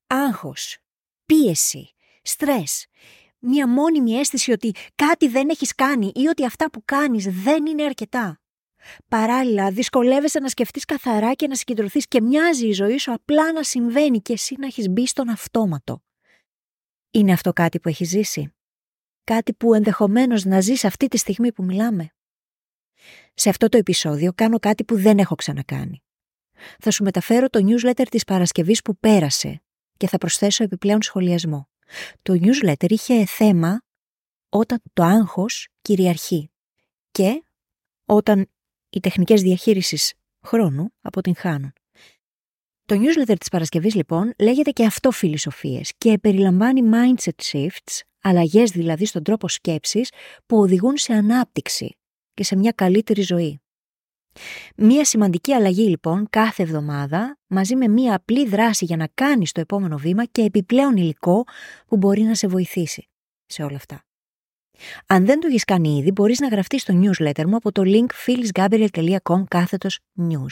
άγχος, πίεση, στρες, μια μόνιμη αίσθηση ότι κάτι δεν έχεις κάνει ή ότι αυτά που κάνεις δεν είναι αρκετά. Παράλληλα, δυσκολεύεσαι να σκεφτείς καθαρά και να συγκεντρωθείς και μοιάζει η ζωή σου απλά να συμβαίνει και εσύ να έχεις μπει στον αυτόματο. Είναι αυτό κάτι που έχεις ζήσει? Κάτι που ενδεχομένως να ζεις αυτή τη στιγμή που μιλάμε? Σε αυτό το επεισόδιο κάνω κάτι που δεν έχω ξανακάνει. Θα σου μεταφέρω το newsletter της Παρασκευής που πέρασε και θα προσθέσω επιπλέον σχολιασμό. Το newsletter είχε θέμα όταν το άγχος κυριαρχεί και όταν οι τεχνικές διαχείρισης χρόνου αποτυγχάνουν. Το newsletter της Παρασκευής λοιπόν λέγεται και αυτό φιλοσοφίες και περιλαμβάνει mindset shifts, αλλαγές δηλαδή στον τρόπο σκέψης που οδηγούν σε ανάπτυξη και σε μια καλύτερη ζωή. Μία σημαντική αλλαγή λοιπόν κάθε εβδομάδα μαζί με μία απλή δράση για να κάνεις το επόμενο βήμα και επιπλέον υλικό που μπορεί να σε βοηθήσει σε όλα αυτά. Αν δεν το έχεις κάνει ήδη, μπορείς να γραφτείς στο newsletter μου από το link phyllisgabriel.com/news.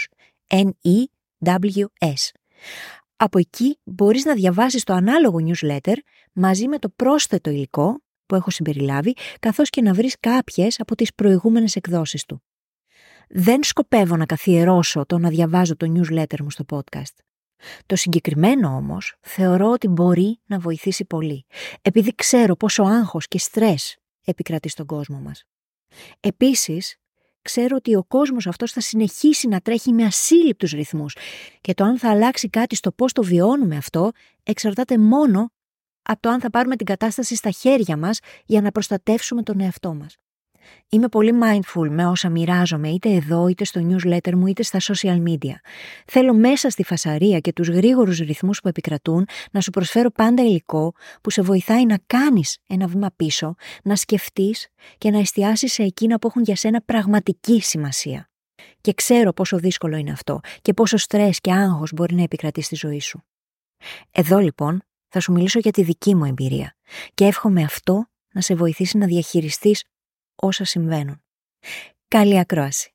NEWS. Από εκεί μπορείς να διαβάσεις το ανάλογο newsletter μαζί με το πρόσθετο υλικό που έχω συμπεριλάβει, καθώς και να βρεις κάποιες από τις προηγούμενες εκδόσεις του. Δεν σκοπεύω να καθιερώσω το να διαβάζω το newsletter μου στο podcast. Το συγκεκριμένο όμως θεωρώ ότι μπορεί να βοηθήσει πολύ, επειδή ξέρω πόσο άγχος και στρες επικρατεί στον κόσμο μας. Επίσης, ξέρω ότι ο κόσμος αυτός θα συνεχίσει να τρέχει με ασύλληπτους ρυθμούς και το αν θα αλλάξει κάτι στο πώς το βιώνουμε αυτό εξαρτάται μόνο από το αν θα πάρουμε την κατάσταση στα χέρια μας για να προστατεύσουμε τον εαυτό μας. Είμαι πολύ mindful με όσα μοιράζομαι είτε εδώ είτε στο newsletter μου είτε στα social media. Θέλω μέσα στη φασαρία και τους γρήγορους ρυθμούς που επικρατούν να σου προσφέρω πάντα υλικό που σε βοηθάει να κάνεις ένα βήμα πίσω, να σκεφτείς και να εστιάσεις σε εκείνα που έχουν για σένα πραγματική σημασία. Και ξέρω πόσο δύσκολο είναι αυτό και πόσο στρες και άγχος μπορεί να επικρατεί στη ζωή σου. Εδώ λοιπόν θα σου μιλήσω για τη δική μου εμπειρία και εύχομαι αυτό να σε βοηθήσει να διαχειριστείς όσα συμβαίνουν. Καλή ακρόαση.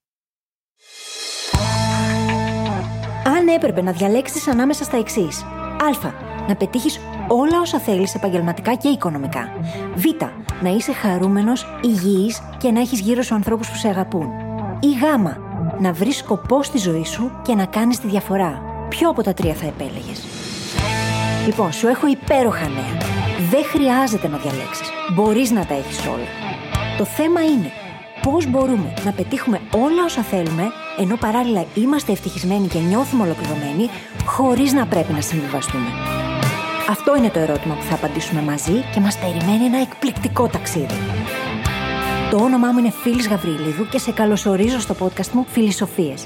Αν έπρεπε να διαλέξεις ανάμεσα στα εξής: Α. Να πετύχεις όλα όσα θέλεις επαγγελματικά και οικονομικά. Β. Να είσαι χαρούμενος, υγιής και να έχεις γύρω σου ανθρώπους που σε αγαπούν. Ή Γ. Να βρεις σκοπό στη ζωή σου και να κάνεις τη διαφορά. Ποιο από τα τρία θα επέλεγες? Λοιπόν, σου έχω υπέροχα νέα. Δεν χρειάζεται να διαλέξεις. Μπορείς να τα έχεις όλα. Το θέμα είναι πώς μπορούμε να πετύχουμε όλα όσα θέλουμε, ενώ παράλληλα είμαστε ευτυχισμένοι και νιώθουμε ολοκληρωμένοι, χωρίς να πρέπει να συμβιβαστούμε. Αυτό είναι το ερώτημα που θα απαντήσουμε μαζί και μας περιμένει ένα εκπληκτικό ταξίδι. Το όνομά μου είναι Φίλης Γαβριλίδου και σε καλωσορίζω στο podcast μου Φιλοσοφίες.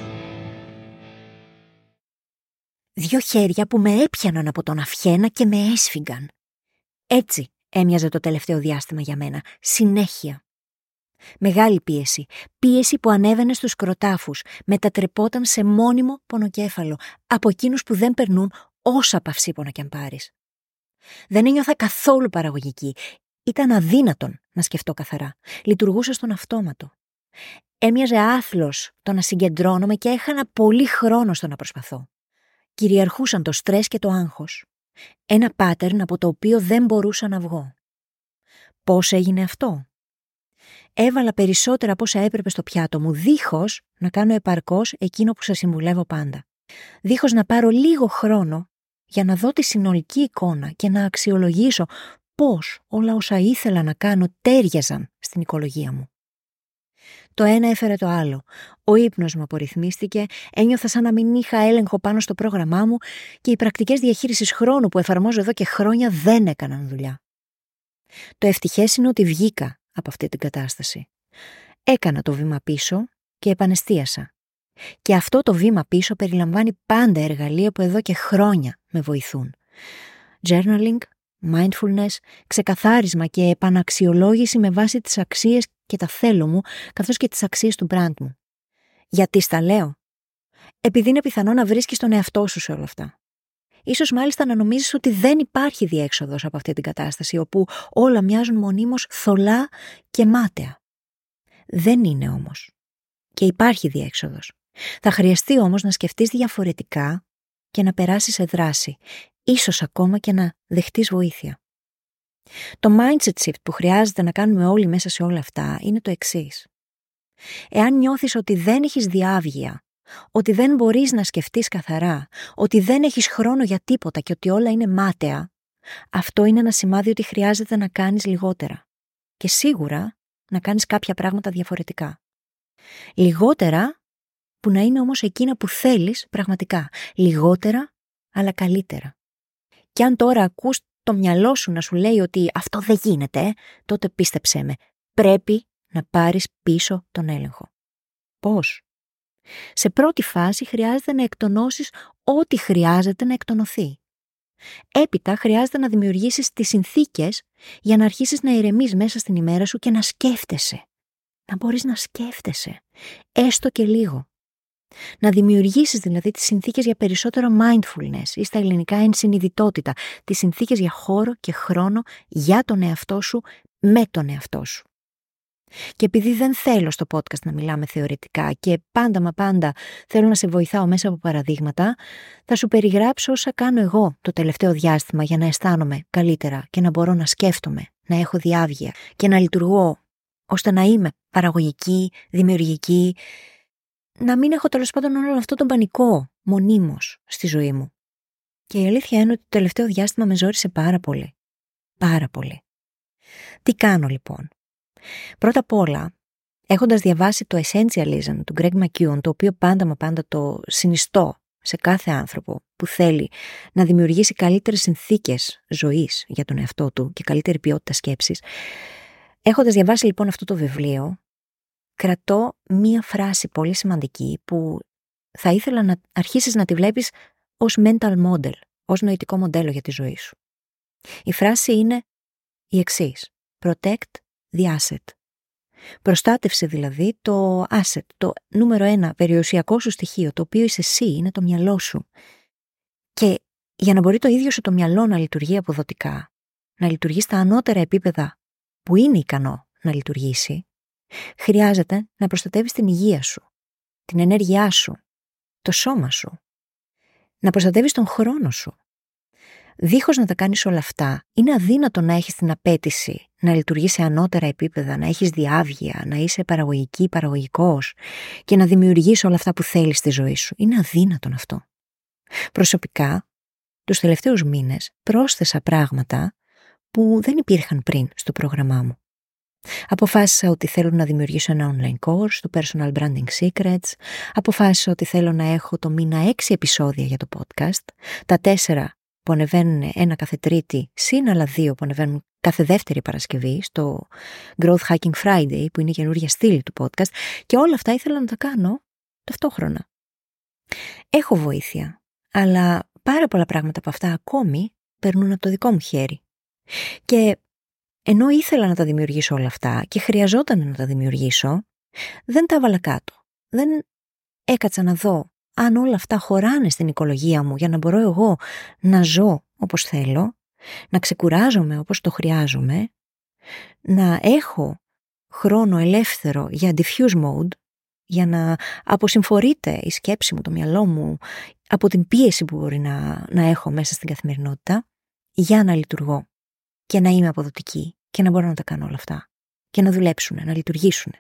Δύο χέρια που με έπιαναν από τον αυχένα και με έσφιγγαν. Έτσι έμοιαζε το τελευταίο διάστημα για μένα. Συνέχεια. Μεγάλη πίεση. Πίεση που ανέβαινε στους κροτάφους, μετατρεπόταν σε μόνιμο πονοκέφαλο, από εκείνους που δεν περνούν όσα παυσίπονα κι αν πάρεις. Δεν ένιωθα καθόλου παραγωγική. Ήταν αδύνατον να σκεφτώ καθαρά. Λειτουργούσα στον αυτόματο. Έμοιαζε άθλος το να συγκεντρώνομαι και έχανα πολύ χρόνο στο να προσπαθώ. Κυριαρχούσαν το στρες και το άγχος. Ένα pattern από το οποίο δεν μπορούσα να βγω. Πώς έγινε αυτό? Έβαλα περισσότερα από όσα έπρεπε στο πιάτο μου, δίχως να κάνω επαρκώς εκείνο που σας συμβουλεύω πάντα. Δίχως να πάρω λίγο χρόνο για να δω τη συνολική εικόνα και να αξιολογήσω πώς όλα όσα ήθελα να κάνω τέριαζαν στην οικολογία μου. Το ένα έφερε το άλλο. Ο ύπνος μου απορριθμίστηκε, ένιωθα σαν να μην είχα έλεγχο πάνω στο πρόγραμμά μου και οι πρακτικές διαχείρισης χρόνου που εφαρμόζω εδώ και χρόνια δεν έκαναν δουλειά. Το ευτυχές είναι ότι βγήκα από αυτή την κατάσταση. Έκανα το βήμα πίσω και επανεστίασα. Και αυτό το βήμα πίσω περιλαμβάνει πάντα εργαλεία που εδώ και χρόνια με βοηθούν. Journaling, mindfulness, ξεκαθάρισμα και επαναξιολόγηση με βάση τις αξίες και τα θέλω μου, καθώς και τις αξίες του brand μου. Γιατί στα λέω? Επειδή είναι πιθανό να βρίσκεις τον εαυτό σου σε όλα αυτά. Ίσως μάλιστα να νομίζεις ότι δεν υπάρχει διέξοδος από αυτή την κατάσταση, όπου όλα μοιάζουν μονίμως θολά και μάταια. Δεν είναι όμως. Και υπάρχει διέξοδος. Θα χρειαστεί όμως να σκεφτείς διαφορετικά και να περάσεις σε δράση. ίσως ακόμα και να δεχτείς βοήθεια. Το mindset shift που χρειάζεται να κάνουμε όλοι μέσα σε όλα αυτά είναι το εξής. Εάν νιώθεις ότι δεν έχεις διάβγεια, ότι δεν μπορείς να σκεφτείς καθαρά, ότι δεν έχεις χρόνο για τίποτα και ότι όλα είναι μάταια, αυτό είναι ένα σημάδι ότι χρειάζεται να κάνεις λιγότερα. Και σίγουρα να κάνεις κάποια πράγματα διαφορετικά. Λιγότερα που να είναι όμως εκείνα που θέλεις πραγματικά. Λιγότερα, αλλά καλύτερα. Και αν τώρα ακούς το μυαλό σου να σου λέει ότι αυτό δεν γίνεται, τότε πίστεψέ με, πρέπει να πάρεις πίσω τον έλεγχο. Πώς? Σε πρώτη φάση χρειάζεται να εκτονώσεις ό,τι χρειάζεται να εκτονωθεί. Έπειτα χρειάζεται να δημιουργήσεις τις συνθήκες για να αρχίσεις να ηρεμείς μέσα στην ημέρα σου και να σκέφτεσαι. Να μπορείς να σκέφτεσαι, έστω και λίγο. Να δημιουργήσεις δηλαδή τις συνθήκες για περισσότερο mindfulness ή στα ελληνικά ενσυνειδητότητα, τις συνθήκες για χώρο και χρόνο για τον εαυτό σου, με τον εαυτό σου. Και επειδή δεν θέλω στο podcast να μιλάμε θεωρητικά και πάντα θέλω να σε βοηθάω μέσα από παραδείγματα, θα σου περιγράψω όσα κάνω εγώ το τελευταίο διάστημα για να αισθάνομαι καλύτερα και να μπορώ να σκέφτομαι, να έχω διάβγεια και να λειτουργώ ώστε να είμαι παραγωγική, δημιουργική, να μην έχω τέλος πάντων όλο αυτό τον πανικό μονίμως στη ζωή μου. Και η αλήθεια είναι ότι το τελευταίο διάστημα με ζόρισε πάρα πολύ. Πάρα πολύ. Τι κάνω λοιπόν? Πρώτα απ' όλα, έχοντας διαβάσει το Essentialism του Greg McKeown, το οποίο πάντα το συνιστώ σε κάθε άνθρωπο που θέλει να δημιουργήσει καλύτερες συνθήκες ζωής για τον εαυτό του και καλύτερη ποιότητα σκέψης, έχοντας διαβάσει λοιπόν αυτό το βιβλίο, κρατώ μία φράση πολύ σημαντική που θα ήθελα να αρχίσεις να τη βλέπεις ως mental model, ως νοητικό μοντέλο για τη ζωή σου. Η φράση είναι η εξής: Protect the asset. Προστάτευσε δηλαδή το asset, το νούμερο 1 περιουσιακό σου στοιχείο, το οποίο είσαι εσύ, είναι το μυαλό σου. Και για να μπορεί το ίδιο σου το μυαλό να λειτουργεί αποδοτικά, να λειτουργεί στα ανώτερα επίπεδα που είναι ικανό να λειτουργήσει, χρειάζεται να προστατεύεις την υγεία σου, την ενέργειά σου, το σώμα σου, να προστατεύεις τον χρόνο σου. Δίχως να τα κάνεις όλα αυτά, είναι αδύνατο να έχεις την απέτηση να λειτουργείς σε ανώτερα επίπεδα, να έχεις διάβγεια, να είσαι παραγωγικός και να δημιουργείς όλα αυτά που θέλεις στη ζωή σου. Είναι αδύνατον αυτό. Προσωπικά, τους τελευταίους μήνες πρόσθεσα πράγματα που δεν υπήρχαν πριν στο πρόγραμμά μου. Αποφάσισα ότι θέλω να δημιουργήσω ένα online course, το Personal Branding Secrets. Αποφάσισα ότι θέλω να έχω το μήνα 6 επεισόδια για το podcast, τα 4 που ανεβαίνουν ένα κάθε Τρίτη, συν άλλα 2 που ανεβαίνουν κάθε δεύτερη Παρασκευή, στο Growth Hacking Friday, που είναι η καινούργια στήλη του podcast, και όλα αυτά ήθελα να τα κάνω ταυτόχρονα. Έχω βοήθεια, αλλά πάρα πολλά πράγματα από αυτά ακόμη περνούν από το δικό μου χέρι. Και ενώ ήθελα να τα δημιουργήσω όλα αυτά και χρειαζόταν να τα δημιουργήσω, δεν τα έβαλα κάτω. Δεν έκατσα να δω αν όλα αυτά χωράνε στην οικολογία μου για να μπορώ εγώ να ζω όπως θέλω, να ξεκουράζομαι όπως το χρειάζομαι, να έχω χρόνο ελεύθερο για diffuse mode, για να αποσυμφορείται η σκέψη μου, το μυαλό μου, από την πίεση που μπορεί να έχω μέσα στην καθημερινότητα, για να λειτουργώ και να είμαι αποδοτική και να μπορώ να τα κάνω όλα αυτά και να δουλέψουν, να λειτουργήσουν.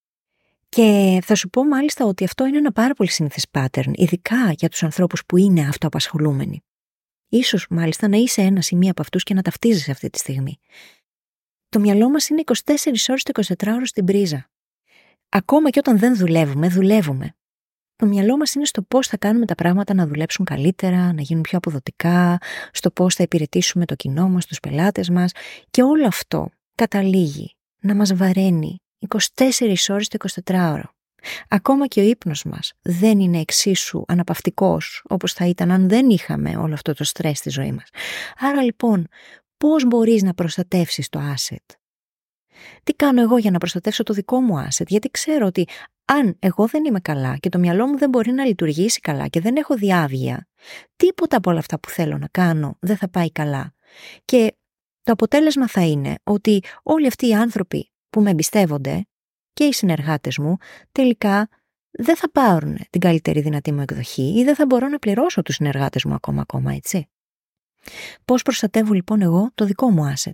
Και θα σου πω μάλιστα ότι αυτό είναι ένα πάρα πολύ συνήθες pattern, ειδικά για τους ανθρώπους που είναι αυτοαπασχολούμενοι. Ίσως μάλιστα να είσαι ένας ή μία από αυτούς και να ταυτίζεσαι αυτή τη στιγμή. Το μυαλό μας είναι 24 ώρες το 24ωρο στην πρίζα. Ακόμα και όταν δεν δουλεύουμε. Το μυαλό μας είναι στο πώς θα κάνουμε τα πράγματα να δουλέψουν καλύτερα, να γίνουν πιο αποδοτικά, στο πώς θα υπηρετήσουμε το κοινό μας, τους πελάτες μας, και όλο αυτό καταλήγει να μας βαραίνει 24 ώρες το 24ωρο. Ακόμα και ο ύπνος μας δεν είναι εξίσου αναπαυτικός όπως θα ήταν αν δεν είχαμε όλο αυτό το στρες στη ζωή μας. Άρα λοιπόν, πώς μπορείς να προστατεύσεις το asset? Τι κάνω εγώ για να προστατεύσω το δικό μου asset? Γιατί ξέρω ότι αν εγώ δεν είμαι καλά και το μυαλό μου δεν μπορεί να λειτουργήσει καλά και δεν έχω διάβγεια, τίποτα από όλα αυτά που θέλω να κάνω δεν θα πάει καλά. Και το αποτέλεσμα θα είναι ότι όλοι αυτοί οι άνθρωποι που με εμπιστεύονται και οι συνεργάτες μου τελικά δεν θα πάρουν την καλύτερη δυνατή μου εκδοχή ή δεν θα μπορώ να πληρώσω τους συνεργάτες μου ακόμα, έτσι. Πώς προστατεύω λοιπόν εγώ το δικό μου asset?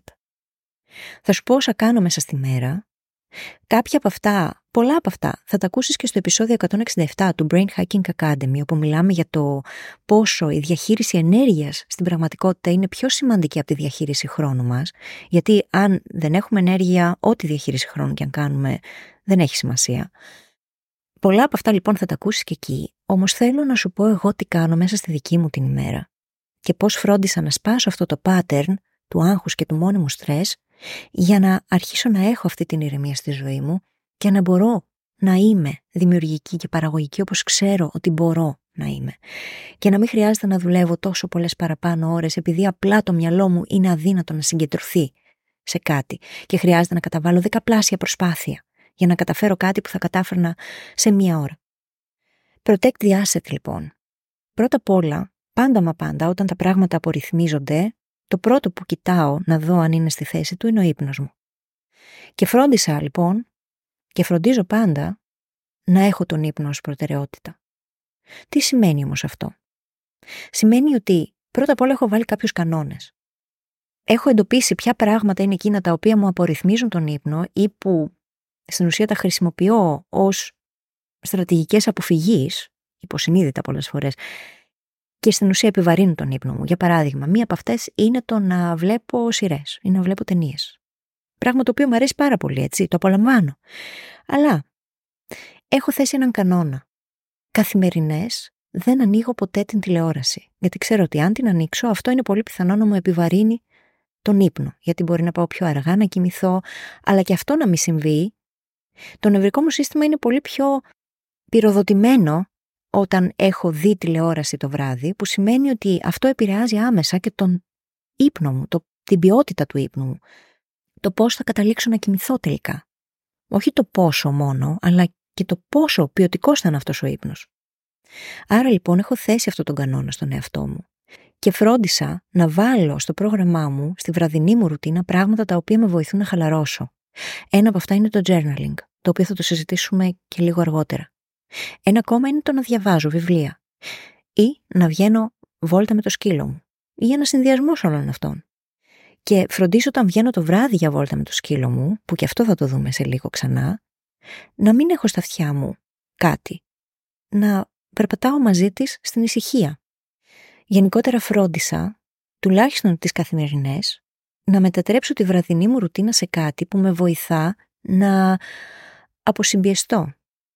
Θα σου πω όσα κάνω μέσα στη μέρα. Κάποια από αυτά, πολλά από αυτά, θα τα ακούσεις και στο επεισόδιο 167 του Brain Hacking Academy, όπου μιλάμε για το πόσο η διαχείριση ενέργειας στην πραγματικότητα είναι πιο σημαντική από τη διαχείριση χρόνου μας, γιατί αν δεν έχουμε ενέργεια, ό,τι διαχείριση χρόνου και αν κάνουμε, δεν έχει σημασία. Πολλά από αυτά λοιπόν θα τα ακούσεις και εκεί, όμως θέλω να σου πω εγώ τι κάνω μέσα στη δική μου την ημέρα και πώς φρόντισα να σπάσω αυτό το pattern του άγχους και του μόνιμου στρες για να αρχίσω να έχω αυτή την ηρεμία στη ζωή μου και να μπορώ να είμαι δημιουργική και παραγωγική όπως ξέρω ότι μπορώ να είμαι. Και να μην χρειάζεται να δουλεύω τόσο πολλές παραπάνω ώρες επειδή απλά το μυαλό μου είναι αδύνατο να συγκεντρωθεί σε κάτι και χρειάζεται να καταβάλω δεκαπλάσια προσπάθεια για να καταφέρω κάτι που θα κατάφερνα σε μία ώρα. Protect the asset λοιπόν. Πρώτα απ' όλα, πάντα όταν τα πράγματα απορριθμίζονται, το πρώτο που κοιτάω να δω αν είναι στη θέση του είναι ο ύπνος μου. Και φρόντισα λοιπόν και φροντίζω πάντα να έχω τον ύπνο ως προτεραιότητα. Τι σημαίνει όμως αυτό? Σημαίνει ότι πρώτα απ' όλα έχω βάλει κάποιους κανόνες. Έχω εντοπίσει ποια πράγματα είναι εκείνα τα οποία μου απορριθμίζουν τον ύπνο ή που στην ουσία τα χρησιμοποιώ ως στρατηγικές αποφυγής, υποσυνείδητα πολλές φορές, και στην ουσία επιβαρύνουν τον ύπνο μου. Για παράδειγμα, μία από αυτές είναι το να βλέπω σειρές ή να βλέπω ταινίες. Πράγμα το οποίο μου αρέσει πάρα πολύ, έτσι, το απολαμβάνω. Αλλά έχω θέσει έναν κανόνα. Καθημερινές δεν ανοίγω ποτέ την τηλεόραση. Γιατί ξέρω ότι αν την ανοίξω, αυτό είναι πολύ πιθανό να μου επιβαρύνει τον ύπνο. Γιατί μπορεί να πάω πιο αργά να κοιμηθώ, αλλά και αυτό να μην συμβεί. Το νευρικό μου σύστημα είναι πολύ πιο πυροδοτημένο όταν έχω δει τηλεόραση το βράδυ, που σημαίνει ότι αυτό επηρεάζει άμεσα και τον ύπνο μου, την ποιότητα του ύπνου μου. Το πώς θα καταλήξω να κοιμηθώ τελικά. Όχι το πόσο μόνο, αλλά και το πόσο ποιοτικός θα είναι αυτός ο ύπνος. Άρα λοιπόν έχω θέσει αυτόν τον κανόνα στον εαυτό μου και φρόντισα να βάλω στο πρόγραμμά μου, στη βραδινή μου ρουτίνα, πράγματα τα οποία με βοηθούν να χαλαρώσω. Ένα από αυτά είναι το journaling, το οποίο θα το συζητήσουμε και λίγο αργότερα. Ένα ακόμα είναι το να διαβάζω βιβλία ή να βγαίνω βόλτα με το σκύλο μου ή ένα συνδυασμό όλων αυτών. Και φροντίζω όταν βγαίνω το βράδυ για βόλτα με το σκύλο μου, που και αυτό θα το δούμε σε λίγο ξανά, να μην έχω στα αυτιά μου κάτι. Να περπατάω μαζί της στην ησυχία. Γενικότερα φρόντισα, τουλάχιστον τις καθημερινές, να μετατρέψω τη βραδινή μου ρουτίνα σε κάτι που με βοηθά να αποσυμπιεστώ,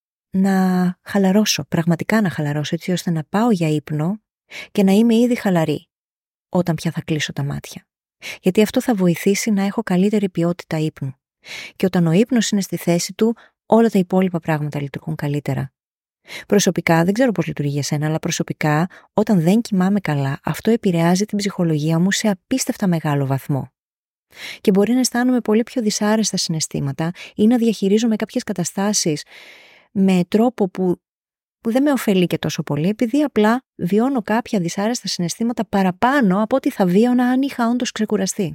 να χαλαρώσω, πραγματικά να χαλαρώσω, έτσι ώστε να πάω για ύπνο και να είμαι ήδη χαλαρή όταν πια θα κλείσω τα μάτια. Γιατί αυτό θα βοηθήσει να έχω καλύτερη ποιότητα ύπνου. Και όταν ο ύπνος είναι στη θέση του, όλα τα υπόλοιπα πράγματα λειτουργούν καλύτερα. Προσωπικά, δεν ξέρω πώς λειτουργεί για σένα, αλλά προσωπικά, όταν δεν κοιμάμαι καλά, αυτό επηρεάζει την ψυχολογία μου σε απίστευτα μεγάλο βαθμό. Και μπορεί να αισθάνομαι πολύ πιο δυσάρεστα συναισθήματα ή να διαχειρίζομαι κάποιες καταστάσεις με τρόπο που δεν με ωφελεί και τόσο πολύ, επειδή απλά βιώνω κάποια δυσάρεστα συναισθήματα παραπάνω από ό,τι θα βίωνα αν είχα όντως ξεκουραστεί.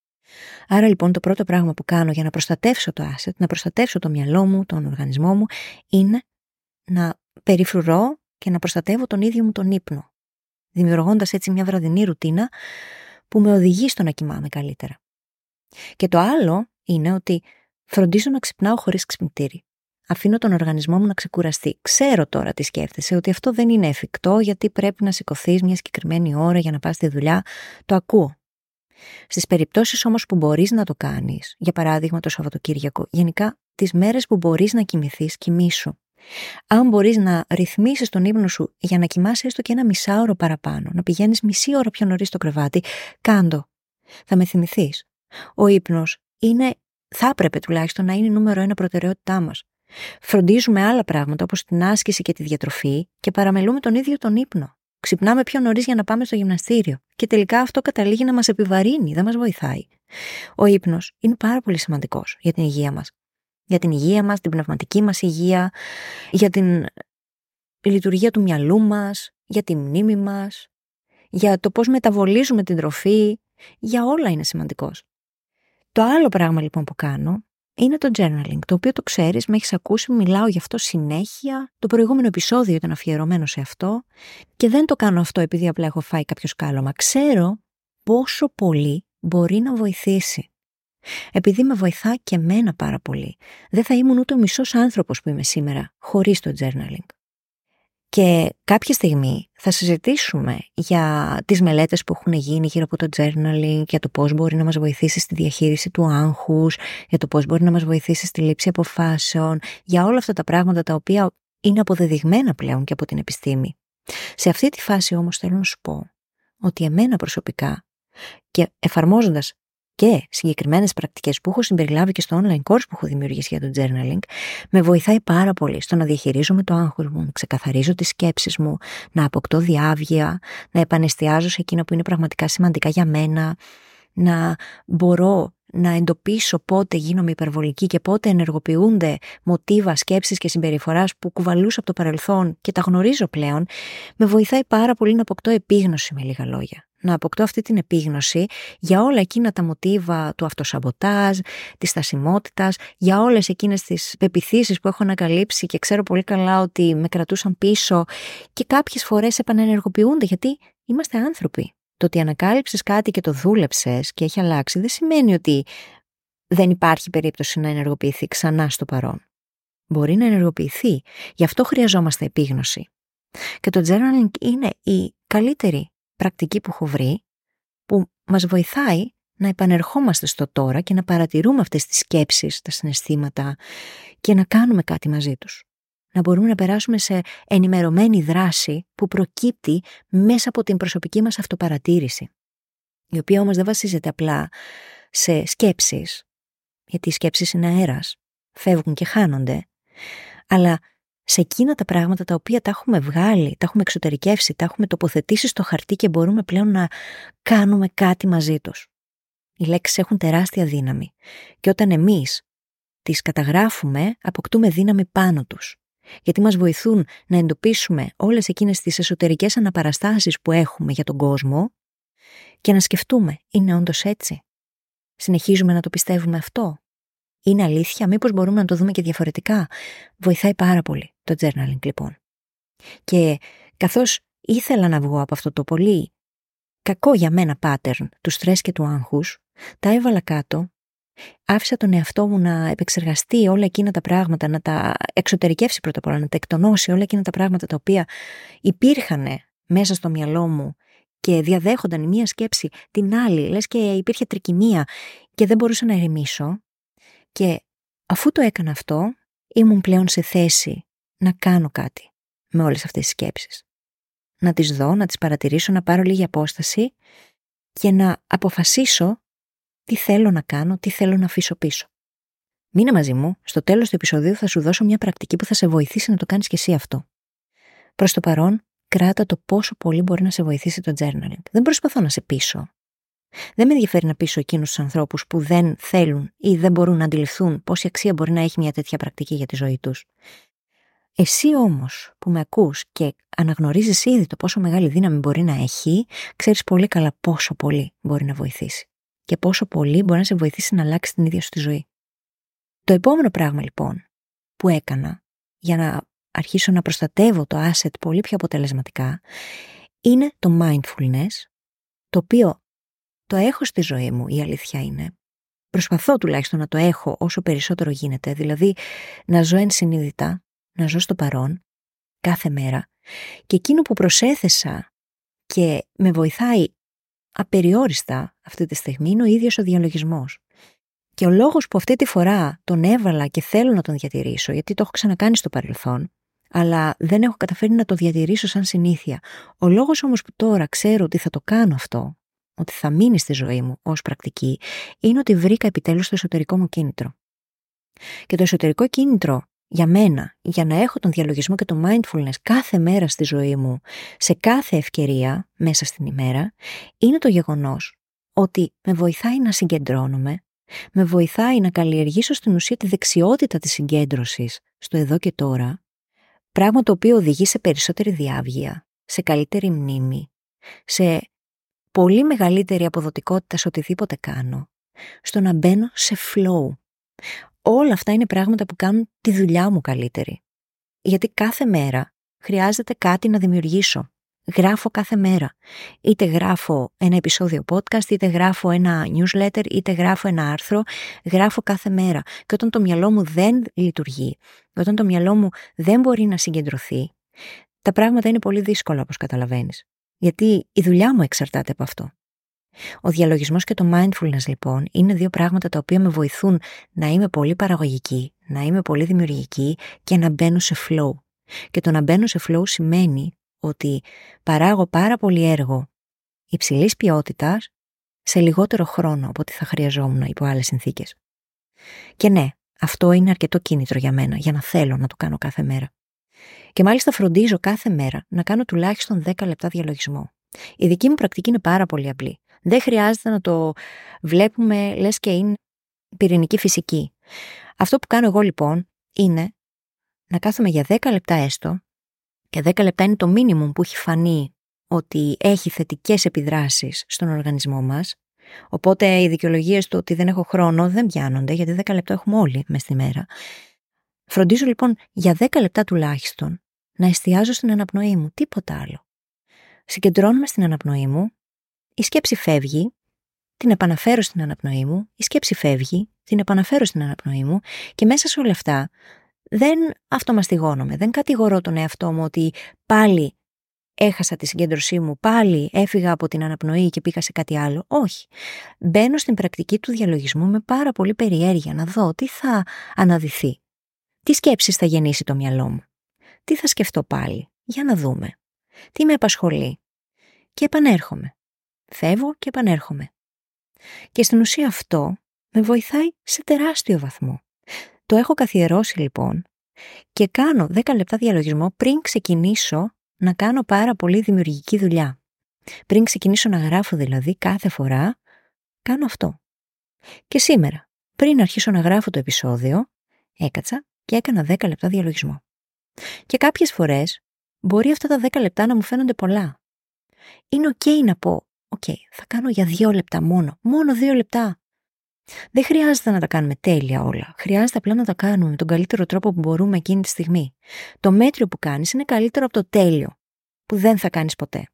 Άρα λοιπόν το πρώτο πράγμα που κάνω για να προστατεύσω το asset, να προστατεύσω το μυαλό μου, τον οργανισμό μου, είναι να περιφρουρώ και να προστατεύω τον ίδιο μου τον ύπνο, δημιουργώντας έτσι μια βραδινή ρουτίνα που με οδηγεί στο να κοιμάμαι καλύτερα. Και το άλλο είναι ότι φροντίζω να ξυπνάω χωρίς ξυπνητήρι. Αφήνω τον οργανισμό μου να ξεκουραστεί. Ξέρω τώρα τι σκέφτεσαι, ότι αυτό δεν είναι εφικτό γιατί πρέπει να σηκωθείς μια συγκεκριμένη ώρα για να πας στη δουλειά. Το ακούω. Στις περιπτώσεις όμως που μπορείς να το κάνεις, για παράδειγμα το Σαββατοκύριακο, γενικά τις μέρες που μπορείς να κοιμηθείς, κοιμήσου. Αν μπορείς να ρυθμίσεις τον ύπνο σου για να κοιμάσαι έστω και ένα μισάωρο παραπάνω, να πηγαίνεις μισή ώρα πιο νωρίς στο κρεβάτι, κάντο. Θα με θυμηθείς. Ο ύπνος θα έπρεπε τουλάχιστον να είναι νούμερο 1 προτεραιότητά μας. Φροντίζουμε άλλα πράγματα όπως την άσκηση και τη διατροφή και παραμελούμε τον ίδιο τον ύπνο. Ξυπνάμε πιο νωρίς για να πάμε στο γυμναστήριο και τελικά αυτό καταλήγει να μας επιβαρύνει, δεν μας βοηθάει. Ο ύπνος είναι πάρα πολύ σημαντικός για την υγεία μας. Για την υγεία μας, την πνευματική μας υγεία, για την λειτουργία του μυαλού μας, για τη μνήμη μας, για το πώς μεταβολίζουμε την τροφή, για όλα είναι σημαντικός. Το άλλο πράγμα λοιπόν που κάνω είναι το journaling, το οποίο το ξέρεις, με έχεις ακούσει, μιλάω γι' αυτό συνέχεια. Το προηγούμενο επεισόδιο ήταν αφιερωμένο σε αυτό και δεν το κάνω αυτό επειδή απλά έχω φάει κάποιο σκάλωμα. Ξέρω πόσο πολύ μπορεί να βοηθήσει. Επειδή με βοηθά και εμένα πάρα πολύ, δεν θα ήμουν ούτε ο μισός άνθρωπος που είμαι σήμερα χωρίς το journaling. Και κάποια στιγμή θα συζητήσουμε για τις μελέτες που έχουν γίνει γύρω από το journaling, για το πώς μπορεί να μας βοηθήσει στη διαχείριση του άγχους, για το πώς μπορεί να μας βοηθήσει στη λήψη αποφάσεων, για όλα αυτά τα πράγματα τα οποία είναι αποδεδειγμένα πλέον και από την επιστήμη. Σε αυτή τη φάση όμως θέλω να σου πω ότι εμένα προσωπικά και εφαρμόζοντας και συγκεκριμένες πρακτικές που έχω συμπεριλάβει και στο online course που έχω δημιουργήσει για το journaling, με βοηθάει πάρα πολύ στο να διαχειρίζομαι το άγχος μου, να ξεκαθαρίζω τις σκέψεις μου, να αποκτώ διάβγεια, να επανεστιάζω σε εκείνα που είναι πραγματικά σημαντικά για μένα, να μπορώ να εντοπίσω πότε γίνομαι υπερβολική και πότε ενεργοποιούνται μοτίβα, σκέψεις και συμπεριφοράς που κουβαλούσα από το παρελθόν και τα γνωρίζω πλέον. Με βοηθάει πάρα πολύ να αποκτώ επίγνωση, με λίγα λόγια. Να αποκτώ αυτή την επίγνωση για όλα εκείνα τα μοτίβα του αυτοσαμποτάζ, της στασιμότητας, για όλες εκείνες τις πεποιθήσεις που έχω ανακαλύψει και ξέρω πολύ καλά ότι με κρατούσαν πίσω και κάποιες φορές επανενεργοποιούνται, γιατί είμαστε άνθρωποι. Το ότι ανακάλυψες κάτι και το δούλεψες και έχει αλλάξει δεν σημαίνει ότι δεν υπάρχει περίπτωση να ενεργοποιηθεί ξανά στο παρόν. Μπορεί να ενεργοποιηθεί. Γι' αυτό χρειαζόμαστε επίγνωση. Και το journaling είναι η καλύτερη πρακτική που έχω βρει, που μας βοηθάει να επανερχόμαστε στο τώρα και να παρατηρούμε αυτές τις σκέψεις, τα συναισθήματα και να κάνουμε κάτι μαζί τους. Να μπορούμε να περάσουμε σε ενημερωμένη δράση που προκύπτει μέσα από την προσωπική μας αυτοπαρατήρηση, η οποία όμως δεν βασίζεται απλά σε σκέψεις, γιατί οι σκέψεις είναι αέρας, φεύγουν και χάνονται, αλλά σε εκείνα τα πράγματα τα οποία τα έχουμε βγάλει, τα έχουμε εξωτερικεύσει, τα έχουμε τοποθετήσει στο χαρτί και μπορούμε πλέον να κάνουμε κάτι μαζί τους. Οι λέξεις έχουν τεράστια δύναμη και όταν εμείς τις καταγράφουμε, αποκτούμε δύναμη πάνω τους. Γιατί μας βοηθούν να εντοπίσουμε όλες εκείνες τις εσωτερικές αναπαραστάσεις που έχουμε για τον κόσμο και να σκεφτούμε, είναι όντως έτσι? Συνεχίζουμε να το πιστεύουμε αυτό? Είναι αλήθεια? Μήπως μπορούμε να το δούμε και διαφορετικά? Βοηθάει πάρα πολύ το journaling λοιπόν. Και καθώς ήθελα να βγω από αυτό το πολύ κακό για μένα pattern του στρες και του άγχους, τα έβαλα κάτω. Άφησα τον εαυτό μου να επεξεργαστεί όλα εκείνα τα πράγματα, να τα εξωτερικεύσει πρώτα απ' όλα, να τα εκτονώσει όλα εκείνα τα πράγματα τα οποία υπήρχαν μέσα στο μυαλό μου και διαδέχονταν η μία σκέψη την άλλη, λες και υπήρχε τρικυμία και δεν μπορούσα να ηρεμήσω. Και αφού το έκανα αυτό, ήμουν πλέον σε θέση να κάνω κάτι με όλες αυτές τις σκέψεις. Να τις δω, να τις παρατηρήσω, να πάρω λίγη απόσταση και να αποφασίσω τι θέλω να κάνω, τι θέλω να αφήσω πίσω. Μείνε μαζί μου, στο τέλος του επεισοδίου θα σου δώσω μια πρακτική που θα σε βοηθήσει να το κάνεις και εσύ αυτό. Προς το παρόν, κράτα το πόσο πολύ μπορεί να σε βοηθήσει το journaling. Δεν προσπαθώ να σε πείσω. Δεν με ενδιαφέρει να πείσω εκείνους τους ανθρώπους που δεν θέλουν ή δεν μπορούν να αντιληφθούν πόση αξία μπορεί να έχει μια τέτοια πρακτική για τη ζωή τους. Εσύ όμως που με ακούς και αναγνωρίζεις ήδη το πόσο μεγάλη δύναμη μπορεί να έχει, ξέρεις πολύ καλά πόσο πολύ μπορεί να βοηθήσει. Και πόσο πολύ μπορεί να σε βοηθήσει να αλλάξει την ίδια σου τη ζωή. Το επόμενο πράγμα λοιπόν που έκανα για να αρχίσω να προστατεύω το asset πολύ πιο αποτελεσματικά είναι το mindfulness, το οποίο το έχω στη ζωή μου, η αλήθεια είναι. Προσπαθώ τουλάχιστον να το έχω όσο περισσότερο γίνεται, δηλαδή να ζω ενσυνείδητα, να ζω στο παρόν κάθε μέρα και εκείνο που προσέθεσα και με βοηθάει απεριόριστα αυτή τη στιγμή είναι ο ίδιος ο διαλογισμός. Και ο λόγος που αυτή τη φορά τον έβαλα και θέλω να τον διατηρήσω, γιατί το έχω ξανακάνει στο παρελθόν, αλλά δεν έχω καταφέρει να το διατηρήσω σαν συνήθεια. Ο λόγος όμως που τώρα ξέρω ότι θα το κάνω αυτό, ότι θα μείνει στη ζωή μου ως πρακτική, είναι ότι βρήκα επιτέλους το εσωτερικό μου κίνητρο. Και το εσωτερικό κίνητρο για μένα, για να έχω τον διαλογισμό και το mindfulness κάθε μέρα στη ζωή μου, σε κάθε ευκαιρία μέσα στην ημέρα, είναι το γεγονός ότι με βοηθάει να συγκεντρώνομαι, με βοηθάει να καλλιεργήσω στην ουσία τη δεξιότητα της συγκέντρωσης στο εδώ και τώρα, πράγμα το οποίο οδηγεί σε περισσότερη διάβγεια, σε καλύτερη μνήμη, σε πολύ μεγαλύτερη αποδοτικότητα σε οτιδήποτε κάνω, στο να μπαίνω σε flow. Όλα αυτά είναι πράγματα που κάνουν τη δουλειά μου καλύτερη. Γιατί κάθε μέρα χρειάζεται κάτι να δημιουργήσω. γράφω κάθε μέρα. Είτε γράφω ένα επεισόδιο podcast, είτε γράφω ένα newsletter, είτε γράφω ένα άρθρο, γράφω κάθε μέρα. Και όταν το μυαλό μου δεν λειτουργεί, όταν το μυαλό μου δεν μπορεί να συγκεντρωθεί, τα πράγματα είναι πολύ δύσκολα, όπως καταλαβαίνεις. Γιατί η δουλειά μου εξαρτάται από αυτό. Ο διαλογισμός και το mindfulness, λοιπόν, είναι δύο πράγματα τα οποία με βοηθούν να είμαι πολύ παραγωγική, να είμαι πολύ δημιουργική και να μπαίνω σε flow. Και το να μπαίνω σε flow σημαίνει ότι παράγω πάρα πολύ έργο υψηλής ποιότητας σε λιγότερο χρόνο από ό,τι θα χρειαζόμουν υπό άλλες συνθήκες. Και ναι, αυτό είναι αρκετό κίνητρο για μένα, για να θέλω να το κάνω κάθε μέρα. Και μάλιστα φροντίζω κάθε μέρα να κάνω τουλάχιστον 10 λεπτά διαλογισμό. Η δική μου πρακτική είναι πάρα πολύ απλή. Δεν χρειάζεται να το βλέπουμε λες και είναι πυρηνική φυσική. Αυτό που κάνω εγώ, λοιπόν, είναι να κάθομαι για 10 λεπτά έστω, και 10 λεπτά είναι το minimum που έχει φανεί ότι έχει θετικές επιδράσεις στον οργανισμό μας. Οπότε οι δικαιολογίες του ότι δεν έχω χρόνο δεν πιάνονται, γιατί 10 λεπτά έχουμε όλοι μες στη μέρα. Φροντίζω λοιπόν για 10 λεπτά τουλάχιστον να εστιάζω στην αναπνοή μου, τίποτα άλλο. Συγκεντρώνομαι στην αναπνοή μου, η σκέψη φεύγει, την επαναφέρω στην αναπνοή μου, η σκέψη φεύγει, την επαναφέρω στην αναπνοή μου και μέσα σε όλα αυτά δεν αυτομαστιγώνομαι, δεν κατηγορώ τον εαυτό μου ότι πάλι έχασα τη συγκέντρωσή μου, πάλι έφυγα από την αναπνοή και πήγα σε κάτι άλλο. Όχι. Μπαίνω στην πρακτική του διαλογισμού με πάρα πολύ περιέργεια να δω τι θα αναδυθεί. Τι σκέψεις θα γεννήσει το μυαλό μου. Τι θα σκεφτώ πάλι. Για να δούμε. Τι με απασχολεί. Και επανέρχομαι. Φεύγω και επανέρχομαι. Και στην ουσία αυτό με βοηθάει σε τεράστιο βαθμό. Το έχω καθιερώσει λοιπόν και κάνω 10 λεπτά διαλογισμό πριν ξεκινήσω να κάνω πάρα πολύ δημιουργική δουλειά. Πριν ξεκινήσω να γράφω δηλαδή κάθε φορά, κάνω αυτό. Και σήμερα, πριν αρχίσω να γράφω το επεισόδιο, έκατσα και έκανα 10 λεπτά διαλογισμό. Και κάποιες φορές μπορεί αυτά τα 10 λεπτά να μου φαίνονται πολλά. Είναι ok να πω, θα κάνω για 2 λεπτά μόνο 2 λεπτά. Δεν χρειάζεται να τα κάνουμε τέλεια όλα. Χρειάζεται απλά να τα κάνουμε με τον καλύτερο τρόπο που μπορούμε εκείνη τη στιγμή. Το μέτριο που κάνεις είναι καλύτερο από το τέλειο, που δεν θα κάνεις ποτέ.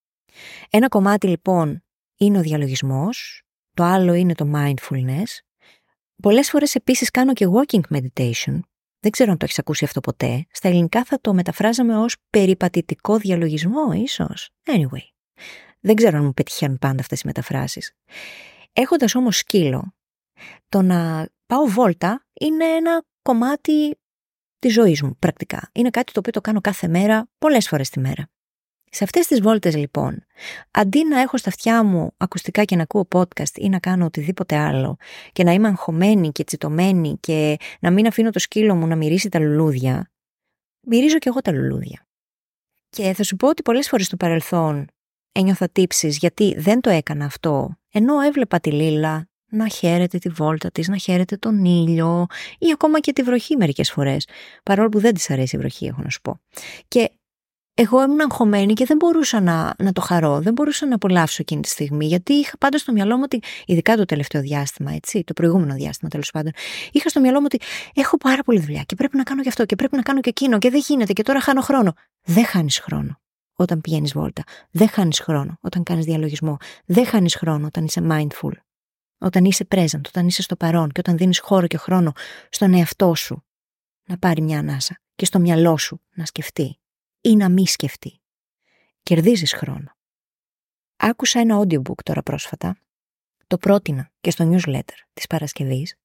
Ένα κομμάτι λοιπόν είναι ο διαλογισμός, το άλλο είναι το mindfulness. Πολλές φορές επίσης κάνω και walking meditation. Δεν ξέρω αν το έχεις ακούσει αυτό ποτέ. Στα ελληνικά θα το μεταφράζαμε ως περιπατητικό διαλογισμό, ίσως. Anyway, δεν ξέρω αν μου πετυχαίνουν πάντα αυτές οι μεταφράσεις. Έχοντας όμως σκύλο, το να πάω βόλτα είναι ένα κομμάτι της ζωής μου πρακτικά. Είναι κάτι το οποίο το κάνω κάθε μέρα, πολλές φορές τη μέρα. Σε αυτές τις βόλτες λοιπόν, αντί να έχω στα αυτιά μου ακουστικά και να ακούω podcast ή να κάνω οτιδήποτε άλλο και να είμαι αγχωμένη και τσιτωμένη και να μην αφήνω το σκύλο μου να μυρίσει τα λουλούδια, μυρίζω κι εγώ τα λουλούδια. Και θα σου πω ότι πολλές φορές στο παρελθόν ένιωθα τύψεις γιατί δεν το έκανα αυτό, ενώ έβλεπα τη Λίλα να χαίρεται τη βόλτα της, να χαίρεται τον ήλιο ή ακόμα και τη βροχή μερικές φορές, παρόλο που δεν της αρέσει η βροχή, έχω να σου πω. Και εγώ ήμουν αγχωμένη και δεν μπορούσα να το χαρώ, δεν μπορούσα να απολαύσω εκείνη τη στιγμή, γιατί είχα πάντα στο μυαλό μου ότι, ειδικά το τελευταίο διάστημα, έτσι, το προηγούμενο διάστημα τέλος πάντων, είχα στο μυαλό μου ότι έχω πάρα πολλή δουλειά και πρέπει να κάνω και αυτό και πρέπει να κάνω και εκείνο και δεν γίνεται και τώρα χάνω χρόνο. Δεν χάνεις χρόνο όταν πηγαίνεις βόλτα. Δεν χάνεις χρόνο όταν κάνεις διαλογισμό. Δεν χάνεις χρόνο όταν είσαι mindful. Όταν είσαι present, όταν είσαι στο παρόν και όταν δίνεις χώρο και χρόνο στον εαυτό σου να πάρει μια ανάσα και στο μυαλό σου να σκεφτεί ή να μη σκεφτεί. Κερδίζεις χρόνο. Άκουσα ένα audiobook τώρα πρόσφατα, το πρότεινα και στο newsletter της Παρασκευής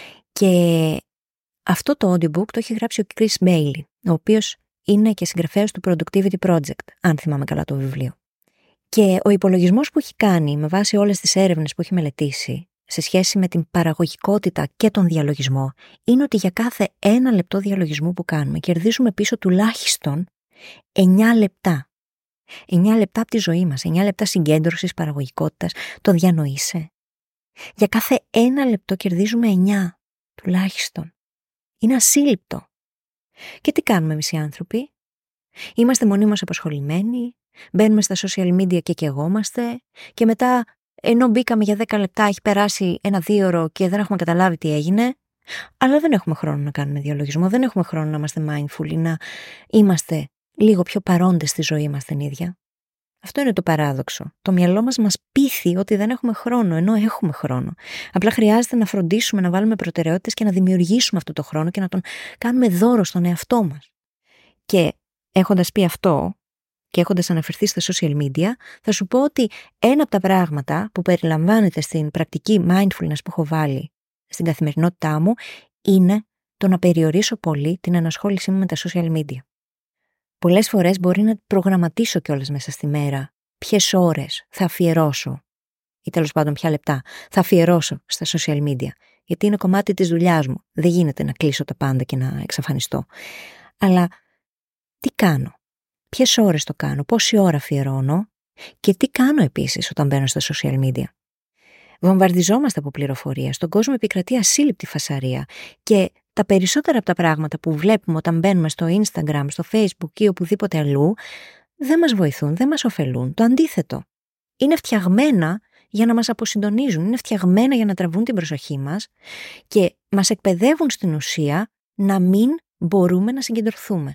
και αυτό το audiobook το έχει γράψει ο Chris Bailey, ο οποίος είναι και συγγραφέας του Productivity Project, αν θυμάμαι καλά το βιβλίο. Και ο υπολογισμός που έχει κάνει με βάση όλες τις έρευνες που έχει μελετήσει σε σχέση με την παραγωγικότητα και τον διαλογισμό είναι ότι για κάθε 1 λεπτό διαλογισμού που κάνουμε κερδίζουμε πίσω τουλάχιστον 9 λεπτά. 9 λεπτά από τη ζωή μας, 9 λεπτά συγκέντρωσης, παραγωγικότητας. Το διανοείσαι. Για κάθε 1 λεπτό κερδίζουμε 9 τουλάχιστον. Είναι ασύλληπτο. Και τι κάνουμε εμείς οι άνθρωποι? Είμαστε μονίμως απασχολημένοι, μπαίνουμε στα social media και καιγόμαστε και μετά ενώ μπήκαμε για 10 λεπτά έχει περάσει 1-2 ώρο και δεν έχουμε καταλάβει τι έγινε, αλλά δεν έχουμε χρόνο να κάνουμε διαλογισμό, δεν έχουμε χρόνο να είμαστε mindful ή να είμαστε λίγο πιο παρόντες στη ζωή μας την ίδια. Αυτό είναι το παράδοξο. Το μυαλό μας πείθει ότι δεν έχουμε χρόνο, ενώ έχουμε χρόνο. Απλά χρειάζεται να φροντίσουμε να βάλουμε προτεραιότητες και να δημιουργήσουμε αυτό το χρόνο και να τον κάνουμε δώρο στον εαυτό μας. Και έχοντας πει αυτό και έχοντας αναφερθεί στα social media, θα σου πω ότι ένα από τα πράγματα που περιλαμβάνεται στην πρακτική mindfulness που έχω βάλει στην καθημερινότητά μου είναι το να περιορίσω πολύ την ενασχόλησή μου με τα social media. Πολλές φορές μπορεί να προγραμματίσω κιόλας μέσα στη μέρα ποιες ώρες θα αφιερώσω ή τέλος πάντων ποια λεπτά θα αφιερώσω στα social media, γιατί είναι κομμάτι της δουλειάς μου. Δεν γίνεται να κλείσω τα πάντα και να εξαφανιστώ. Αλλά τι κάνω, ποιες ώρες το κάνω, πόση ώρα αφιερώνω και τι κάνω επίσης όταν μπαίνω στα social media. Βομβαρδιζόμαστε από πληροφορία. Στον κόσμο επικρατεί ασύλληπτη φασαρία και τα περισσότερα από τα πράγματα που βλέπουμε όταν μπαίνουμε στο Instagram, στο Facebook ή οπουδήποτε αλλού δεν μας βοηθούν, δεν μας ωφελούν. Το αντίθετο. Είναι φτιαγμένα για να μας αποσυντονίζουν, είναι φτιαγμένα για να τραβούν την προσοχή μας και μας εκπαιδεύουν στην ουσία να μην μπορούμε να συγκεντρωθούμε.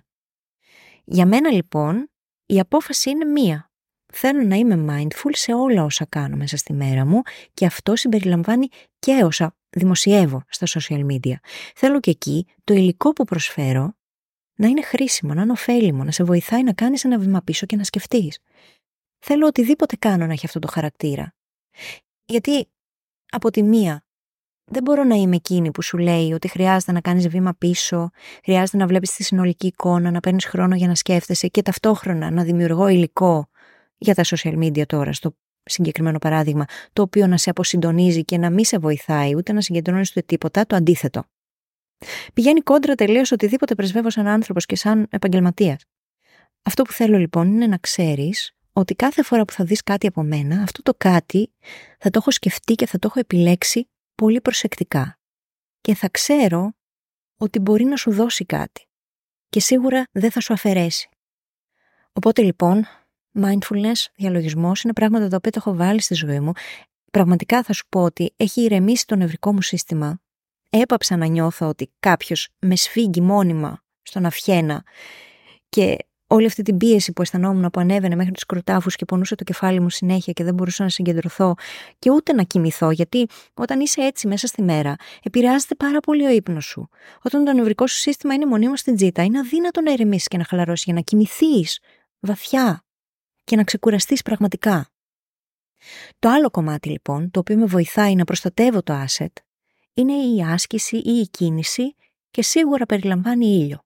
Για μένα λοιπόν η απόφαση είναι μία. Θέλω να είμαι mindful σε όλα όσα κάνω μέσα στη μέρα μου και αυτό συμπεριλαμβάνει και όσα δημοσιεύω στα social media. Θέλω και εκεί το υλικό που προσφέρω να είναι χρήσιμο, να είναι ωφέλιμο, να σε βοηθάει να κάνεις ένα βήμα πίσω και να σκεφτείς. Θέλω οτιδήποτε κάνω να έχει αυτό το χαρακτήρα. Γιατί από τη μία δεν μπορώ να είμαι εκείνη που σου λέει ότι χρειάζεται να κάνεις βήμα πίσω, χρειάζεται να βλέπεις τη συνολική εικόνα, να παίρνεις χρόνο για να σκέφτεσαι και ταυτόχρονα να δημιουργώ υλικό για τα social media τώρα, στο συγκεκριμένο παράδειγμα, το οποίο να σε αποσυντονίζει και να μην σε βοηθάει ούτε να συγκεντρώνεις ούτε τίποτα, το αντίθετο. Πηγαίνει κόντρα τελείως οτιδήποτε πρεσβεύω σαν άνθρωπος και σαν επαγγελματίας. Αυτό που θέλω λοιπόν είναι να ξέρεις ότι κάθε φορά που θα δεις κάτι από μένα, αυτό το κάτι θα το έχω σκεφτεί και θα το έχω επιλέξει πολύ προσεκτικά. Και θα ξέρω ότι μπορεί να σου δώσει κάτι. Και σίγουρα δεν θα σου αφαιρέσει. Οπότε λοιπόν, mindfulness, διαλογισμός είναι πράγματα τα οποία το έχω βάλει στη ζωή μου. Πραγματικά θα σου πω ότι έχει ηρεμήσει το νευρικό μου σύστημα. Έπαψα να νιώθω ότι κάποιος με σφίγγει μόνιμα στον αυχένα και όλη αυτή την πίεση που αισθανόμουν που ανέβαινε μέχρι τους κροτάφους και πονούσε το κεφάλι μου συνέχεια και δεν μπορούσα να συγκεντρωθώ και ούτε να κοιμηθώ, γιατί όταν είσαι έτσι μέσα στη μέρα επηρεάζεται πάρα πολύ ο ύπνος σου. Όταν το νευρικό σου σύστημα είναι μονίμως στην τζίτα, είναι αδύνατο να ηρεμήσεις και να χαλαρώσεις για να κοιμηθείς βαθιά και να ξεκουραστείς πραγματικά. Το άλλο κομμάτι λοιπόν, το οποίο με βοηθάει να προστατεύω το asset, είναι η άσκηση ή η κίνηση και σίγουρα περιλαμβάνει ήλιο.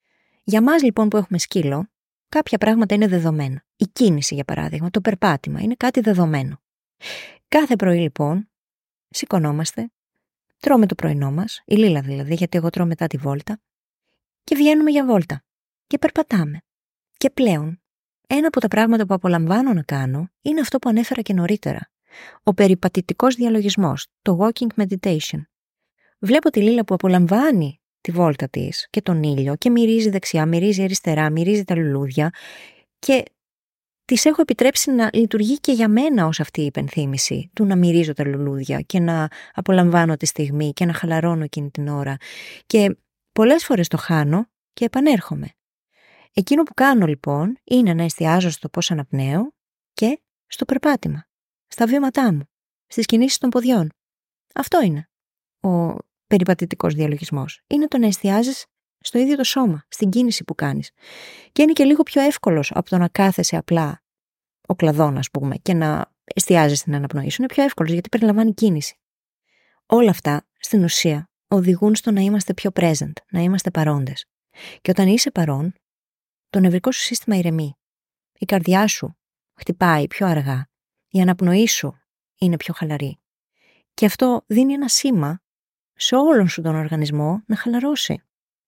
Για μας λοιπόν που έχουμε σκύλο, κάποια πράγματα είναι δεδομένα. Η κίνηση για παράδειγμα, το περπάτημα είναι κάτι δεδομένο. Κάθε πρωί λοιπόν σηκωνόμαστε, τρώμε το πρωινό μας, η Λίλα δηλαδή, γιατί εγώ τρώω μετά τη βόλτα, και βγαίνουμε για βόλτα και περπατάμε. Και πλέον, ένα από τα πράγματα που απολαμβάνω να κάνω είναι αυτό που ανέφερα και νωρίτερα. Ο περιπατητικός διαλογισμός, το walking meditation. Βλέπω τη Λίλα που απολαμβάνει τη βόλτα της και τον ήλιο και μυρίζει δεξιά, μυρίζει αριστερά, μυρίζει τα λουλούδια και της έχω επιτρέψει να λειτουργεί και για μένα ως αυτή η υπενθύμηση του να μυρίζω τα λουλούδια και να απολαμβάνω τη στιγμή και να χαλαρώνω εκείνη την ώρα. Και πολλές φορές το χάνω και επανέρχομαι. Εκείνο που κάνω λοιπόν είναι να εστιάζω στο πώς αναπνέω και στο περπάτημα, στα βήματά μου, στις κινήσεις των ποδιών. Αυτό είναι ο περιπατητικός διαλογισμός. Είναι το να εστιάζεις στο ίδιο το σώμα, στην κίνηση που κάνεις. Και είναι και λίγο πιο εύκολος από το να κάθεσαι απλά ο κλαδόν, ας πούμε, και να εστιάζεις στην αναπνοή σου. Είναι πιο εύκολος γιατί περιλαμβάνει κίνηση. Όλα αυτά, στην ουσία, οδηγούν στο να είμαστε πιο present, να είμαστε παρόντες. Και όταν είσαι παρόν, το νευρικό σου σύστημα ηρεμεί. Η καρδιά σου χτυπάει πιο αργά. Η αναπνοή σου είναι πιο χαλαρή. Και αυτό δίνει ένα σήμα σε όλον σου τον οργανισμό να χαλαρώσει.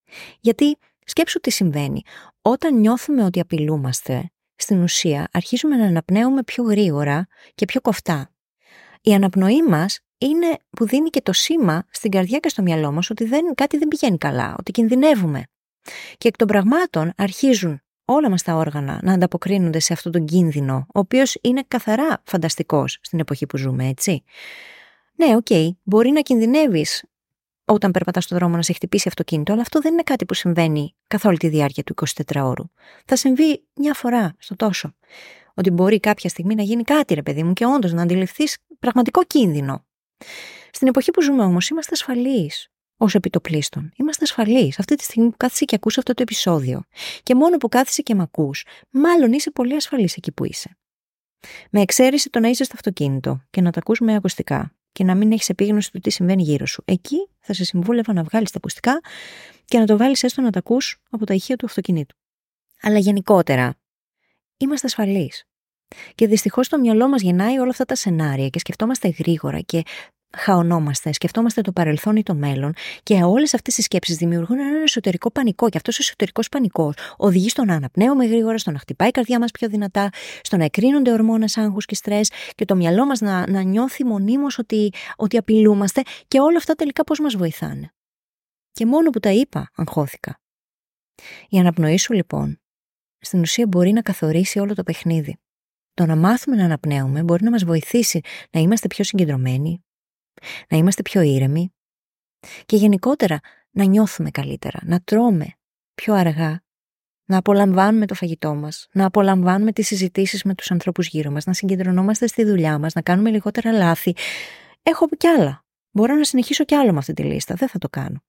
Γιατί σκέψου τι συμβαίνει. Όταν νιώθουμε ότι απειλούμαστε, στην ουσία αρχίζουμε να αναπνέουμε πιο γρήγορα και πιο κοφτά. Η αναπνοή μας είναι που δίνει και το σήμα στην καρδιά και στο μυαλό μας ότι κάτι δεν πηγαίνει καλά, ότι κινδυνεύουμε. Και εκ των πραγμάτων αρχίζουν όλα μας τα όργανα να ανταποκρίνονται σε αυτόν τον κίνδυνο, ο οποίος είναι καθαρά φανταστικός στην εποχή που ζούμε, έτσι. Ναι, μπορεί να κινδυνεύεις όταν περπατάς στον δρόμο να σε χτυπήσει αυτοκίνητο, αλλά αυτό δεν είναι κάτι που συμβαίνει καθ' όλη τη διάρκεια του 24ωρου. Θα συμβεί μια φορά στο τόσο. Ότι μπορεί κάποια στιγμή να γίνει κάτι, ρε παιδί μου, και όντως να αντιληφθείς πραγματικό κίνδυνο. Στην εποχή που ζούμε όμως, είμαστε ασφαλείς ως επιτοπλίστων. Είμαστε ασφαλείς. Αυτή τη στιγμή που κάθεσαι και ακούς αυτό το επεισόδιο, και μόνο που κάθεσαι και μ' ακούς, μάλλον είσαι πολύ ασφαλής εκεί που είσαι. Με εξαίρεση το να είσαι στο αυτοκίνητο και να τα ακούς με ακουστικά και να μην έχεις επίγνωση του τι συμβαίνει γύρω σου. Εκεί θα σε συμβούλευα να βγάλεις τα ακουστικά και να το βάλεις έστω να τα ακούς από τα ηχεία του αυτοκινήτου. Αλλά γενικότερα, είμαστε ασφαλείς. Και δυστυχώς το μυαλό μας γεννάει όλα αυτά τα σενάρια και σκεφτόμαστε γρήγορα και χαωνόμαστε, σκεφτόμαστε το παρελθόν ή το μέλλον, και όλες αυτές οι σκέψεις δημιουργούν έναν εσωτερικό πανικό. Και αυτός ο εσωτερικός πανικός οδηγεί στο να αναπνέουμε γρήγορα, στο να χτυπάει η καρδιά μας πιο δυνατά, στο να εκρίνονται ορμόνες άγχους και στρες, και το μυαλό μας να νιώθει μονίμως ότι απειλούμαστε, και όλα αυτά τελικά πώς μας βοηθάνε. Και μόνο που τα είπα, αγχώθηκα. Η αναπνοή σου λοιπόν, στην ουσία μπορεί να καθορίσει όλο το παιχνίδι. Το να μάθουμε να αναπνέουμε μπορεί να μας βοηθήσει να είμαστε πιο συγκεντρωμένοι, να είμαστε πιο ήρεμοι και γενικότερα να νιώθουμε καλύτερα, να τρώμε πιο αργά, να απολαμβάνουμε το φαγητό μας, να απολαμβάνουμε τις συζητήσεις με τους ανθρώπους γύρω μας, να συγκεντρωνόμαστε στη δουλειά μας, να κάνουμε λιγότερα λάθη. Έχω κι άλλα. Μπορώ να συνεχίσω κι άλλο με αυτή τη λίστα. Δεν θα το κάνω.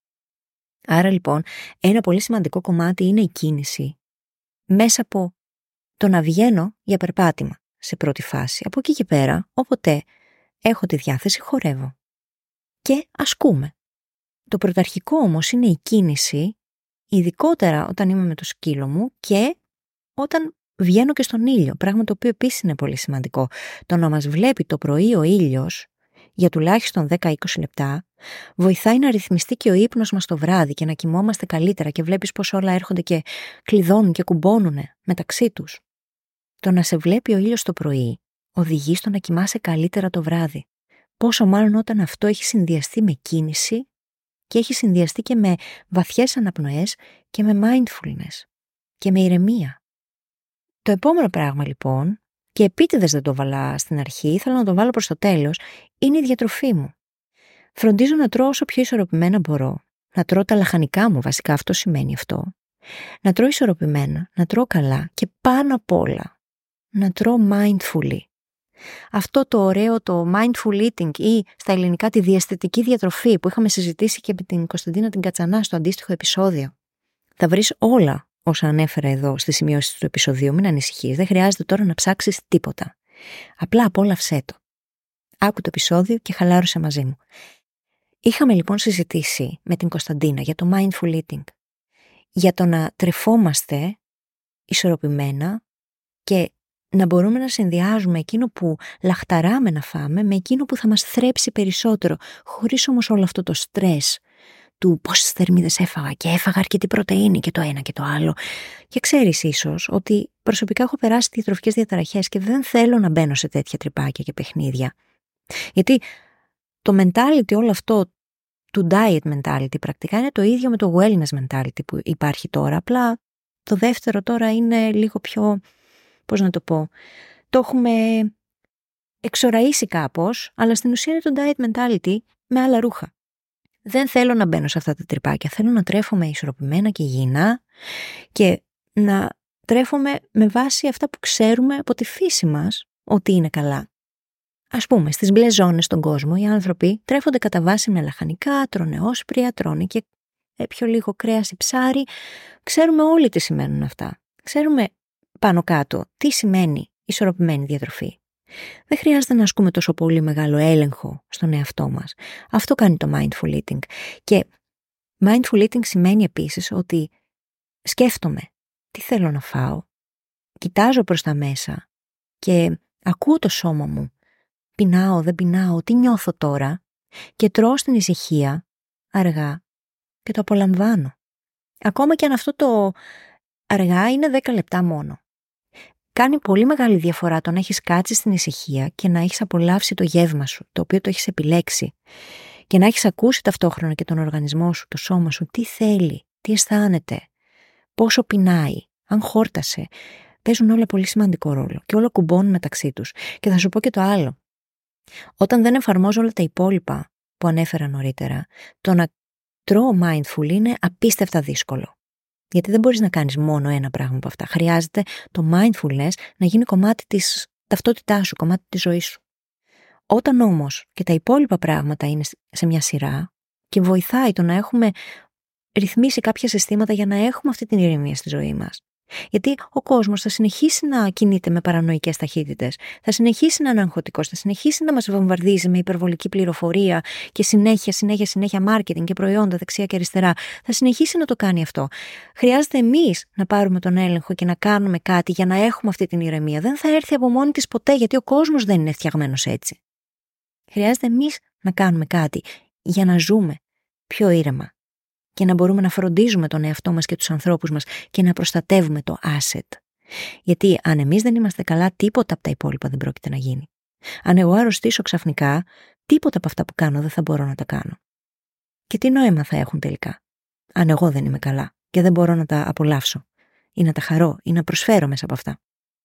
Άρα λοιπόν, ένα πολύ σημαντικό κομμάτι είναι η κίνηση, μέσα από το να βγαίνω για περπάτημα σε πρώτη φάση. Από εκεί και πέρα, όποτε έχω τη διάθεση, χορεύω και ασκούμε. Το πρωταρχικό όμως είναι η κίνηση, ειδικότερα όταν είμαι με το σκύλο μου και όταν βγαίνω και στον ήλιο, πράγμα το οποίο επίσης είναι πολύ σημαντικό. Το να μας βλέπει το πρωί ο ήλιος για τουλάχιστον 10-20 λεπτά βοηθάει να ρυθμιστεί και ο ύπνος μας το βράδυ και να κοιμόμαστε καλύτερα, και βλέπεις πως όλα έρχονται και κλειδώνουν και κουμπώνουν μεταξύ τους. Το να σε βλέπει ο ήλιος το πρωί οδηγεί στο να κοιμάσαι καλύτερα το βράδυ. Πόσο μάλλον όταν αυτό έχει συνδυαστεί με κίνηση και έχει συνδυαστεί και με βαθιές αναπνοές και με mindfulness και με ηρεμία. Το επόμενο πράγμα λοιπόν, και επίτηδες δεν το βάλα στην αρχή, θέλω να το βάλω προς το τέλος, είναι η διατροφή μου. Φροντίζω να τρώω όσο πιο ισορροπημένα μπορώ. Να τρώω τα λαχανικά μου, βασικά αυτό σημαίνει αυτό. Να τρώω ισορροπημένα, να τρώω καλά και πάνω απ' όλα να τρώω mindfully. Αυτό το ωραίο, το mindful eating ή στα ελληνικά τη διαισθητική διατροφή που είχαμε συζητήσει και με την Κωνσταντίνα την Κατσανά στο αντίστοιχο επεισόδιο. Θα βρεις όλα όσα ανέφερα εδώ στις σημειώσεις του επεισοδίου, μην ανησυχείς, δεν χρειάζεται τώρα να ψάξεις τίποτα. Απλά απόλαυσέ το. Άκου το επεισόδιο και χαλάρωσε μαζί μου. Είχαμε λοιπόν συζητήσει με την Κωνσταντίνα για το mindful eating, για το να τρεφόμαστε ισορροπημένα και να μπορούμε να συνδυάζουμε εκείνο που λαχταράμε να φάμε με εκείνο που θα μας θρέψει περισσότερο, χωρίς όμως όλο αυτό το στρες του πόσες θερμίδες έφαγα και έφαγα αρκετή πρωτεΐνη και το ένα και το άλλο. Και ξέρεις ίσως ότι προσωπικά έχω περάσει διατροφικές διαταραχές και δεν θέλω να μπαίνω σε τέτοια τρυπάκια και παιχνίδια. Γιατί το mentality όλο αυτό του diet mentality πρακτικά είναι το ίδιο με το wellness mentality που υπάρχει τώρα, απλά το δεύτερο τώρα είναι λίγο πιο, πώς να το πω, το έχουμε εξοραίσει κάπως, αλλά στην ουσία είναι το diet mentality με άλλα ρούχα. Δεν θέλω να μπαίνω σε αυτά τα τρυπάκια, θέλω να τρέφομαι ισορροπημένα και υγιεινά και να τρέφομαι με βάση αυτά που ξέρουμε από τη φύση μας ότι είναι καλά. Ας πούμε, στις μπλε ζώνες στον κόσμο οι άνθρωποι τρέφονται κατά βάση με λαχανικά, τρώνε όσπρια, τρώνε και πιο λίγο κρέας ή ψάρι. Ξέρουμε όλοι τι σημαίνουν αυτά. Ξέρουμε πάνω κάτω τι σημαίνει ισορροπημένη διατροφή. Δεν χρειάζεται να ασκούμε τόσο πολύ μεγάλο έλεγχο στον εαυτό μας. Αυτό κάνει το mindful eating. Και mindful eating σημαίνει επίσης ότι σκέφτομαι τι θέλω να φάω, κοιτάζω προς τα μέσα και ακούω το σώμα μου. Πεινάω, δεν πεινάω, τι νιώθω τώρα, και τρώω στην ησυχία, αργά, και το απολαμβάνω. Ακόμα και αν αυτό το αργά είναι 10 λεπτά μόνο. Κάνει πολύ μεγάλη διαφορά το να έχεις κάτσει στην ησυχία και να έχεις απολαύσει το γεύμα σου, το οποίο το έχεις επιλέξει, και να έχεις ακούσει ταυτόχρονα και τον οργανισμό σου, το σώμα σου, τι θέλει, τι αισθάνεται, πόσο πεινάει, αν χόρτασε. Παίζουν όλα πολύ σημαντικό ρόλο και όλα κουμπώνουν μεταξύ τους. Και θα σου πω και το άλλο. Όταν δεν εφαρμόζω όλα τα υπόλοιπα που ανέφερα νωρίτερα, το να τρώω mindful είναι απίστευτα δύσκολο. Γιατί δεν μπορείς να κάνεις μόνο ένα πράγμα από αυτά. Χρειάζεται το mindfulness να γίνει κομμάτι της ταυτότητάς σου, κομμάτι της ζωής σου. Όταν όμως και τα υπόλοιπα πράγματα είναι σε μια σειρά και βοηθάει το να έχουμε ρυθμίσει κάποια συστήματα για να έχουμε αυτή την ηρεμία στη ζωή μας. Γιατί ο κόσμος θα συνεχίσει να κινείται με παρανοϊκές ταχύτητες, θα συνεχίσει να είναι αγχωτικός, θα συνεχίσει να μας βομβαρδίζει με υπερβολική πληροφορία και συνέχεια μάρκετινγκ και προϊόντα δεξιά και αριστερά. Θα συνεχίσει να το κάνει αυτό. Χρειάζεται εμείς να πάρουμε τον έλεγχο και να κάνουμε κάτι για να έχουμε αυτή την ηρεμία. Δεν θα έρθει από μόνη της ποτέ, γιατί ο κόσμος δεν είναι φτιαγμένος έτσι. Χρειάζεται εμείς να κάνουμε κάτι για να ζούμε πιο ήρεμα και να μπορούμε να φροντίζουμε τον εαυτό μας και τους ανθρώπους μας και να προστατεύουμε το asset. Γιατί αν εμείς δεν είμαστε καλά, τίποτα από τα υπόλοιπα δεν πρόκειται να γίνει. Αν εγώ αρρωστήσω ξαφνικά, τίποτα από αυτά που κάνω δεν θα μπορώ να τα κάνω. Και τι νόημα θα έχουν τελικά, αν εγώ δεν είμαι καλά και δεν μπορώ να τα απολαύσω ή να τα χαρώ ή να προσφέρω μέσα από αυτά.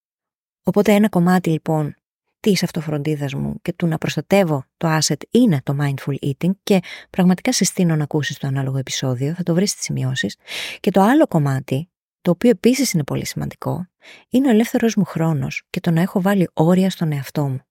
Οπότε ένα κομμάτι λοιπόν της αυτοφροντίδας μου και του να προστατεύω το asset είναι το mindful eating και πραγματικά συστήνω να ακούσεις το ανάλογο επεισόδιο, θα το βρεις στις σημειώσεις. Και το άλλο κομμάτι, το οποίο επίσης είναι πολύ σημαντικό, είναι ο ελεύθερος μου χρόνος και το να έχω βάλει όρια στον εαυτό μου.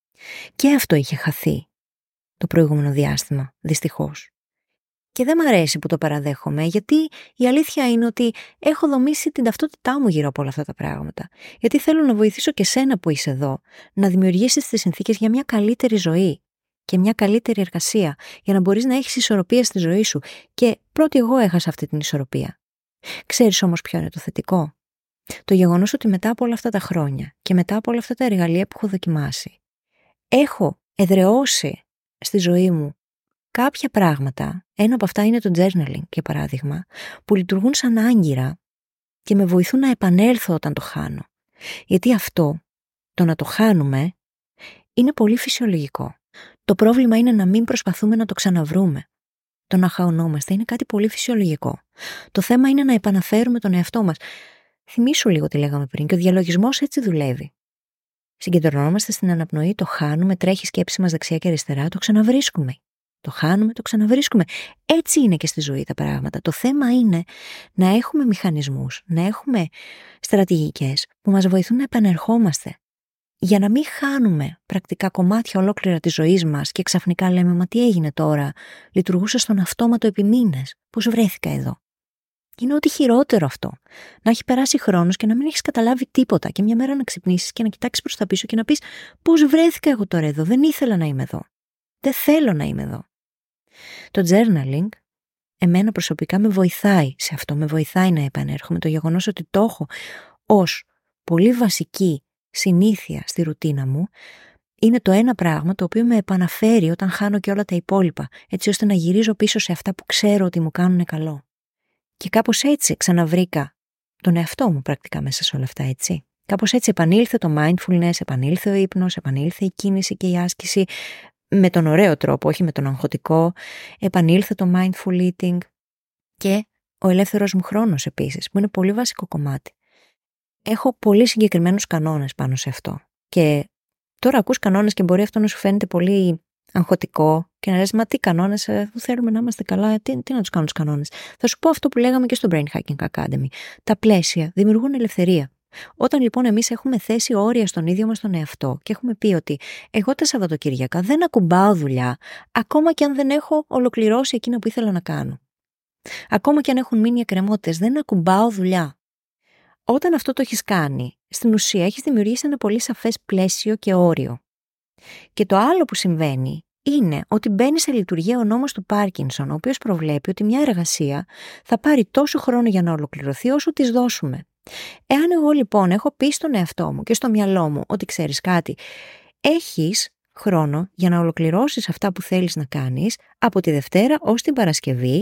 Και αυτό είχε χαθεί το προηγούμενο διάστημα, δυστυχώς. Και δεν μ' αρέσει που το παραδέχομαι, γιατί η αλήθεια είναι ότι έχω δομήσει την ταυτότητά μου γύρω από όλα αυτά τα πράγματα. Γιατί θέλω να βοηθήσω και σένα που είσαι εδώ, να δημιουργήσεις τις συνθήκες για μια καλύτερη ζωή και μια καλύτερη εργασία, για να μπορείς να έχεις ισορροπία στη ζωή σου. Και πρώτη εγώ έχασα αυτή την ισορροπία. Ξέρεις όμως ποιο είναι το θετικό? Το γεγονός ότι μετά από όλα αυτά τα χρόνια και μετά από όλα αυτά τα εργαλεία που έχω δοκιμάσει, έχω εδραιώσει στη ζωή μου κάποια πράγματα. Ένα από αυτά είναι το journaling, για παράδειγμα, που λειτουργούν σαν άγκυρα και με βοηθούν να επανέλθω όταν το χάνω. Γιατί αυτό, το να το χάνουμε, είναι πολύ φυσιολογικό. Το πρόβλημα είναι να μην προσπαθούμε να το ξαναβρούμε. Το να χαωνόμαστε είναι κάτι πολύ φυσιολογικό. Το θέμα είναι να επαναφέρουμε τον εαυτό μας. Θυμήσου λίγο τι λέγαμε πριν, και ο διαλογισμός έτσι δουλεύει. Συγκεντρωνόμαστε στην αναπνοή, το χάνουμε, τρέχει η σκέψη μας δεξιά και αριστερά, το ξαναβρίσκουμε. Το χάνουμε, το ξαναβρίσκουμε. Έτσι είναι και στη ζωή τα πράγματα. Το θέμα είναι να έχουμε μηχανισμούς, να έχουμε στρατηγικές που μας βοηθούν να επανερχόμαστε. Για να μην χάνουμε πρακτικά κομμάτια ολόκληρα της ζωής μας και ξαφνικά λέμε «Μα τι έγινε τώρα, λειτουργούσα στον αυτόματο επί μήνες, πώς βρέθηκα εδώ». Είναι ό,τι χειρότερο αυτό. Να έχει περάσει χρόνος και να μην έχεις καταλάβει τίποτα και μια μέρα να ξυπνήσεις και να κοιτάξεις προς τα πίσω και να πεις «Πώς βρέθηκα εγώ τώρα εδώ, δεν ήθελα να είμαι εδώ. Δεν θέλω να είμαι εδώ». Το journaling εμένα προσωπικά με βοηθάει σε αυτό, με βοηθάει να επανέρχομαι. Το γεγονός ότι το έχω ως πολύ βασική συνήθεια στη ρουτίνα μου είναι το ένα πράγμα το οποίο με επαναφέρει όταν χάνω και όλα τα υπόλοιπα, έτσι ώστε να γυρίζω πίσω σε αυτά που ξέρω ότι μου κάνουν καλό. Και κάπως έτσι ξαναβρήκα τον εαυτό μου πρακτικά μέσα σε όλα αυτά, έτσι. Κάπως έτσι επανήλθε το mindfulness, επανήλθε ο ύπνος, επανήλθε η κίνηση και η άσκηση, με τον ωραίο τρόπο, όχι με τον αγχωτικό. Επανήλθε το mindful eating και ο ελεύθερος μου χρόνος επίσης, που είναι πολύ βασικό κομμάτι. Έχω πολύ συγκεκριμένους κανόνες πάνω σε αυτό. Και τώρα ακούς κανόνες και μπορεί αυτό να σου φαίνεται πολύ αγχωτικό και να λες «Μα τι κανόνες, που θέλουμε να είμαστε καλά, τι να τους κάνουν τους κανόνες». Θα σου πω αυτό που λέγαμε και στο Brain Hacking Academy. Τα πλαίσια δημιουργούν ελευθερία. Όταν λοιπόν εμείς έχουμε θέσει όρια στον ίδιο μας τον εαυτό και έχουμε πει ότι εγώ τα Σαββατοκύριακα δεν ακουμπάω δουλειά, ακόμα και αν δεν έχω ολοκληρώσει εκείνα που ήθελα να κάνω. Ακόμα και αν έχουν μείνει εκκρεμότητες, δεν ακουμπάω δουλειά. Όταν αυτό το έχεις κάνει, στην ουσία έχεις δημιουργήσει ένα πολύ σαφές πλαίσιο και όριο. Και το άλλο που συμβαίνει είναι ότι μπαίνει σε λειτουργία ο νόμος του Πάρκινσον, ο οποίος προβλέπει ότι μια εργασία θα πάρει τόσο χρόνο για να ολοκληρωθεί όσο της δώσουμε. Εάν εγώ λοιπόν έχω πει στον εαυτό μου και στο μυαλό μου ότι ξέρεις κάτι, έχεις χρόνο για να ολοκληρώσεις αυτά που θέλεις να κάνεις από τη Δευτέρα ως την Παρασκευή,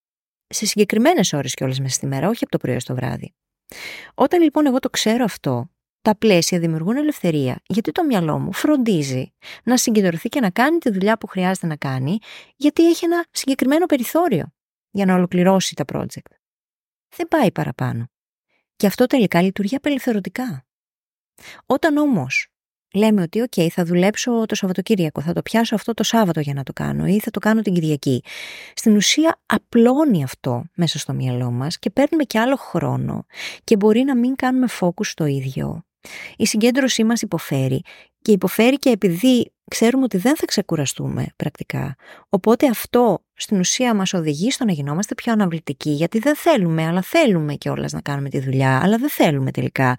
σε συγκεκριμένες ώρες κιόλας μέσα στη μέρα, όχι από το πρωί στο βράδυ. Όταν λοιπόν εγώ το ξέρω αυτό, τα πλαίσια δημιουργούν ελευθερία, γιατί το μυαλό μου φροντίζει να συγκεντρωθεί και να κάνει τη δουλειά που χρειάζεται να κάνει, γιατί έχει ένα συγκεκριμένο περιθώριο για να ολοκληρώσει τα project. Δεν πάει παραπάνω. Και αυτό τελικά λειτουργεί απελευθερωτικά. Όταν όμως λέμε ότι θα δουλέψω το Σαββατοκύριακο, θα το πιάσω αυτό το Σάββατο για να το κάνω ή θα το κάνω την Κυριακή. Στην ουσία απλώνει αυτό μέσα στο μυαλό μας και παίρνουμε και άλλο χρόνο και μπορεί να μην κάνουμε focus στο ίδιο. Η συγκέντρωσή μας υποφέρει και επειδή ξέρουμε ότι δεν θα ξεκουραστούμε πρακτικά. Οπότε αυτό στην ουσία μας οδηγεί στο να γινόμαστε πιο αναβλητικοί, γιατί δεν θέλουμε, αλλά θέλουμε κιόλας να κάνουμε τη δουλειά, αλλά δεν θέλουμε τελικά.